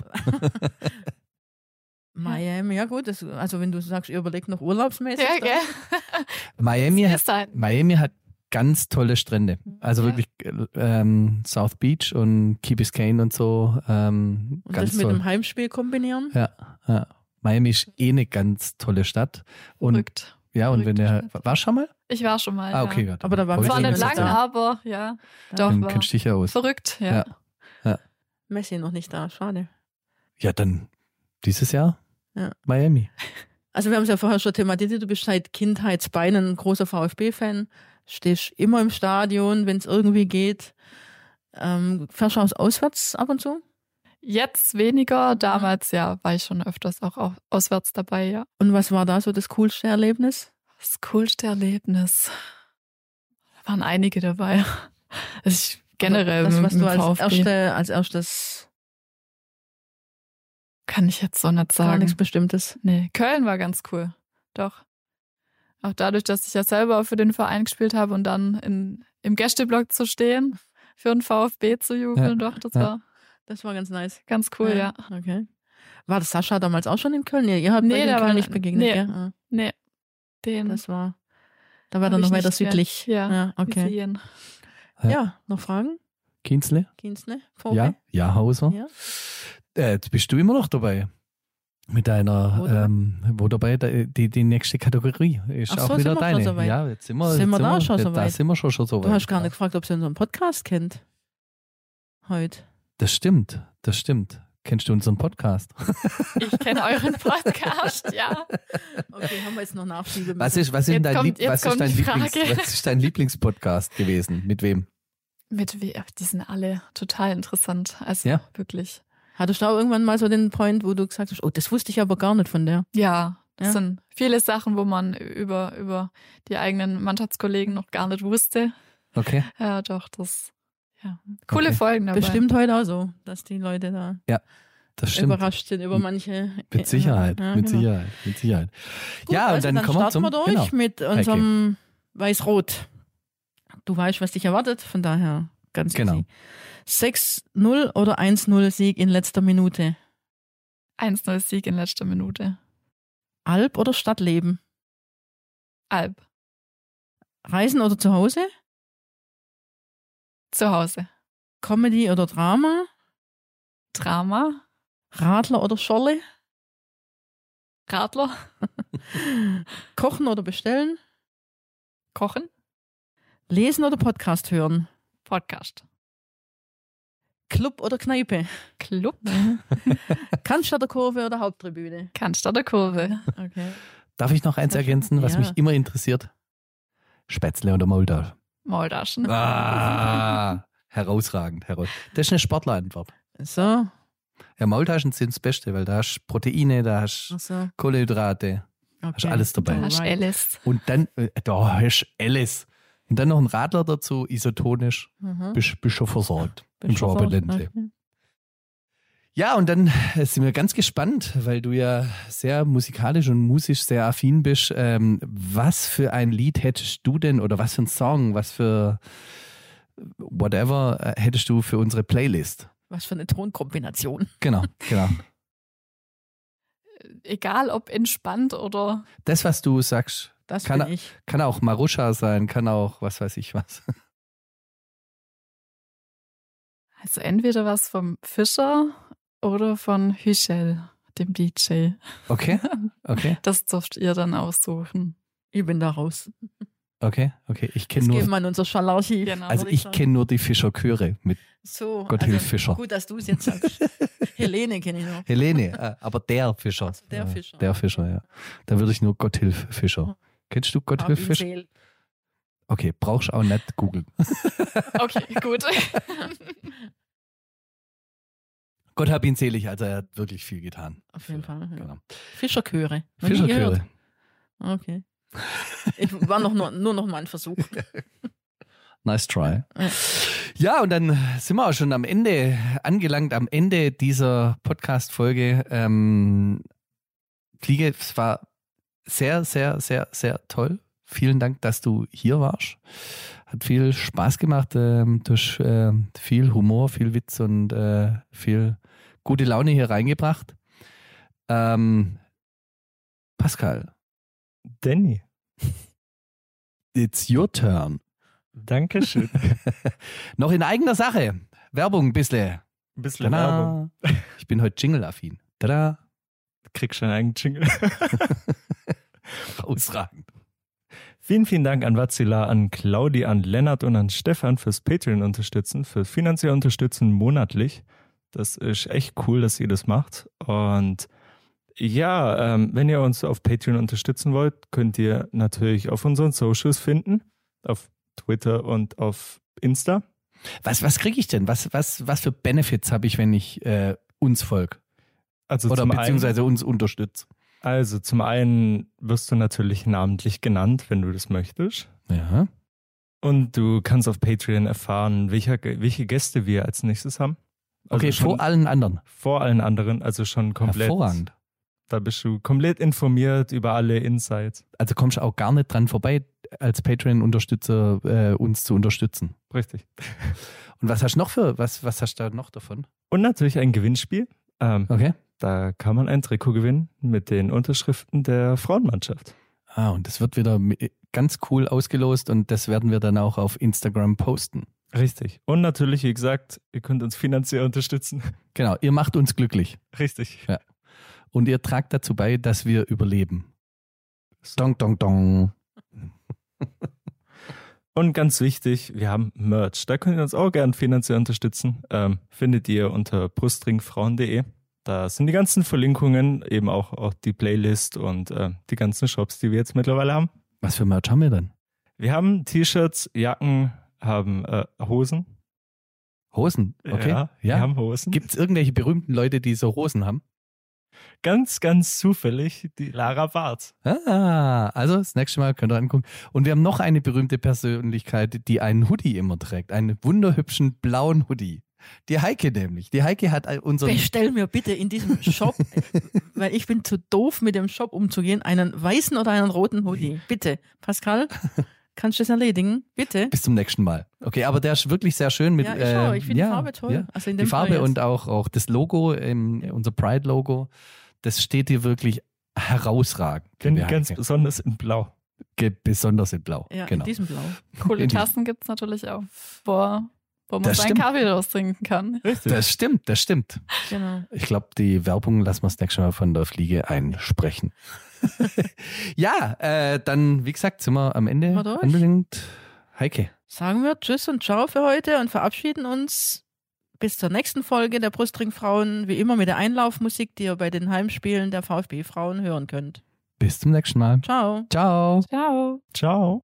Miami, ja gut. Das, also wenn du sagst, ihr überlegt noch urlaubsmäßig. Ja, dann- gell? Miami hat, Ist ein. Miami hat ganz tolle Strände. Also Ja. wirklich ähm, South Beach und Key Biscayne und so. Ähm, Und ganz das mit toll. dem Heimspiel kombinieren? Ja, ja. Miami ist eh eine ganz tolle Stadt. Und Verrückt. Ja, und wenn der, Verrückte war schon mal? Ich war schon mal. Ah, okay, ja. gut. Aber da war Es war Messi nicht noch lang, da. aber ja, doch, Dann war kennst du dich ja aus. verrückt, ja. Ja. Messi noch nicht da, schade. Ja, dann dieses Jahr Ja. Miami. Also wir haben es ja vorher schon thematisiert, du bist seit Kindheitsbeinen ein großer VfB-Fan, stehst immer im Stadion, wenn es irgendwie geht. Ähm, fährst du aus auswärts ab und zu? Jetzt weniger, damals ja, war ich schon öfters auch au- auswärts dabei, ja. Und was war da so das coolste Erlebnis? Das coolste Erlebnis. Da waren einige dabei. Also ich generell das, mit, was mit du als, VfB erste, als erstes kann ich jetzt so nicht gar sagen. nichts Bestimmtes. Nee, Köln war ganz cool. Doch. Auch dadurch, dass ich ja selber für den Verein gespielt habe und dann in, im Gästeblock zu stehen, für den VfB zu jubeln, Ja, doch, das ja. war Das war ganz nice. ganz cool, ja. Okay. War das Sascha damals auch schon in Köln? Nee, ihr habt Nee, euch in der Köln war- nicht begegnet, nee. gell? Ah, Nee, den das war, da war hab dann noch ich weiter nicht mehr. südlich. Ja, okay. gesehen. Ja. Ja, noch Fragen? Kienzle? Kienzle? VfB? Ja, ja, Hauser. Ja. Äh, jetzt bist du immer noch dabei. Mit deiner, Wo dabei? ähm, wo dabei, da- die, die nächste Kategorie ist Ach auch so, wieder sind wir schon deine. so weit? Ja, jetzt sind wir, Sind wir jetzt da schon so Da weit? sind wir schon, schon so weit. Du hast gar nicht gefragt, ob sie unseren Podcast kennt. Heute. Das stimmt, das stimmt. Kennst du unseren Podcast? Ich kenne euren Podcast, ja. Okay, haben wir jetzt noch nachschieben müssen. Was ist, was ist, Jetzt dein, kommt- Lieb, was jetzt ist dein, kommt die Lieblings, Frage. was ist dein Lieblingspodcast gewesen? Mit wem? Mit wie, die sind alle total interessant. Also Ja. wirklich. Hattest du auch irgendwann mal so den Point, wo du gesagt hast, oh, das wusste ich aber gar nicht von der? Ja, das Ja. sind viele Sachen, wo man über, über die eigenen Mannschaftskollegen noch gar nicht wusste. Okay. Ja, doch, das, ja. Coole Okay. Folgen dabei. Bestimmt heute auch so, dass die Leute da Das stimmt. überrascht sind über manche. Mit Sicherheit, Ja, mit genau. Sicherheit, mit Sicherheit. Gut, ja, also und dann, kommen wir starten zum. wir durch Genau. mit unserem Weiß-Rot. Du weißt, was dich erwartet, von daher ganz Genau. easy. sechs null oder eins null Sieg in letzter Minute? eins null Sieg in letzter Minute. Alp oder Stadtleben? Alb. Reisen oder zu Hause? Zu Hause. Comedy oder Drama? Drama. Radler oder Scholle? Radler. Kochen oder bestellen? Kochen. Lesen oder Podcast hören? Podcast. Club oder Kneipe? Club. Cannstatter Kurve oder Haupttribüne? Cannstatter Kurve. Okay. Darf ich noch eins Das- ergänzen, was ja. mich immer interessiert? Spätzle oder Moldau? Maultaschen. Ah, herausragend. Heraus. Das ist eine Sportlerantwort. So. Ja, Maultaschen sind das Beste, weil da hast du Proteine, da hast du Ach so. Kohlenhydrate, Okay. hast alles dabei. Hast Alright. Alice. Und dann, äh, da hast du alles. Und dann noch ein Radler dazu, isotonisch, Mhm. bist, bist schon versorgt. Im Bist schon Schwabenländle. okay. Ja, und dann äh, sind wir ganz gespannt, weil du ja sehr musikalisch und musisch sehr affin bist. Ähm, was für ein Lied hättest du denn oder was für ein Song, was für whatever äh, hättest du für unsere Playlist? Was für eine Tonkombination. Genau, genau. Egal ob entspannt oder Das, was du sagst, Das Kann bin er- ich. kann auch Maruscha sein, kann auch was weiß ich was. also entweder was vom Fischer oder von Hüschel, dem D J. Okay, okay, Das dürft ihr dann aussuchen. Ich bin da raus. okay, okay. Ich Das kenne geben nur, wir in unser Schallarchiv. Genau. also würde ich sagen. kenne nur die Fischer-Chöre mit So, Gott also, hilf Fischer. Gut, dass du es jetzt sagst. Helene kenne ich noch. Helene, äh, aber der Fischer. Also der Ja, Fischer. Der Fischer, ja. Da würde ich nur Gott hilf Fischer. Kennst du Gott Hab hilf ihn Fischer? seel. Okay, brauchst auch nicht googeln. Okay, gut. Gott hab ihn selig, also er hat wirklich viel getan. Auf jeden Fall. Ja. Genau. Fischerchöre. Noch nie gehört. Fischerchöre. Okay. Ich war noch nur, nur noch mal ein Versuch. Nice try. Ja. Ja, und dann sind wir auch schon am Ende angelangt, am Ende dieser Podcast-Folge. Ähm, Fliege, es war sehr, sehr, sehr, sehr toll. Vielen Dank, dass du hier warst. Hat viel Spaß gemacht. Ähm, du hast äh, viel Humor, viel Witz und äh, viel gute Laune hier reingebracht. Ähm, Pascal, Danny, it's your turn. Dankeschön. Noch in eigener Sache. Werbung ein bisschen. Ein bisschen Werbung. Tada. Ich bin heute Jingle-affin. Tada. Kriegst schon einen eigenen Jingle. Ausragend. Vielen, vielen Dank an Vatsila, an Claudi, an Lennart und an Stefan fürs Patreon unterstützen, für finanziell unterstützen monatlich. Das ist echt cool, dass ihr das macht. Und ja, ähm, wenn ihr uns auf Patreon unterstützen wollt, könnt ihr natürlich auf unseren Socials finden, auf Twitter und auf Insta. Was, was kriege ich denn? Was, was, was für Benefits habe ich, wenn ich äh, uns folge? Also Oder zum beziehungsweise einen, uns unterstütze? Also zum einen wirst du natürlich namentlich genannt, wenn du das möchtest. Ja. Und du kannst auf Patreon erfahren, welche, welche Gäste wir als nächstes haben. Also Okay, vor allen anderen. Vor allen anderen, also schon komplett. Hervorragend. Da bist du komplett informiert über alle Insights. Also kommst du auch gar nicht dran vorbei, als Patreon-Unterstützer äh, uns zu unterstützen. Richtig. Und was hast du noch für, was, was hast du da noch davon? Und natürlich ein Gewinnspiel. Ähm, Okay. Da kann man ein Trikot gewinnen mit den Unterschriften der Frauenmannschaft. Ah, und das wird wieder mi- ganz cool ausgelost und das werden wir dann auch auf Instagram posten. Richtig. Und natürlich, wie gesagt, ihr könnt uns finanziell unterstützen. Genau, ihr macht uns glücklich. Richtig. Ja. Und ihr tragt dazu bei, dass wir überleben. Dong, dong, dong. Und ganz wichtig, wir haben Merch. Da könnt ihr uns auch gerne finanziell unterstützen. Ähm, findet ihr unter brustringfrauen punkt de. Da sind die ganzen Verlinkungen, eben auch, auch die Playlist und äh, die ganzen Shops, die wir jetzt mittlerweile haben. Was für Merch haben wir denn? Wir haben T-Shirts, Jacken, haben äh, Hosen. Hosen, okay. Ja, wir haben Hosen. Gibt es irgendwelche berühmten Leute, die so Hosen haben? Ganz, ganz zufällig die Lara Barth. Ah, also das nächste Mal könnt ihr angucken. Und wir haben noch eine berühmte Persönlichkeit, die einen Hoodie immer trägt. Einen wunderhübschen blauen Hoodie. Die Heike nämlich. Die Heike hat unseren... Bestell mir bitte in diesem Shop, weil ich bin zu doof, mit dem Shop umzugehen, einen weißen oder einen roten Hoodie. Bitte. Pascal, kannst du das erledigen? Bitte. Bis zum nächsten Mal. Okay, aber der ist wirklich sehr schön. Mit, Ja, ich auch. Ich finde äh, die Farbe toll. Ja. Also in Die dem Fall Farbe jetzt. und auch, auch das Logo, ähm, unser Pride-Logo, das steht dir wirklich herausragend. Denn liebe ganz Heike. besonders in Blau. Ge- Besonders in Blau. Ja, genau. in diesem Blau. Coole In die- Tassen gibt es natürlich auch, wo, wo man Das seinen stimmt. Kaffee draus trinken kann. Richtig. Das stimmt, das stimmt. Genau. Ich glaube, die Werbung lassen wir das nächste Mal von der Fliege einsprechen. Ja, äh, dann, wie gesagt, sind wir am Ende Sind wir durch? anbelangt. Heike. Sagen wir Tschüss und Ciao für heute und verabschieden uns bis zur nächsten Folge der Brustringfrauen, wie immer mit der Einlaufmusik, die ihr bei den Heimspielen der VfB-Frauen hören könnt. Bis zum nächsten Mal. Ciao. Ciao. Ciao. Ciao.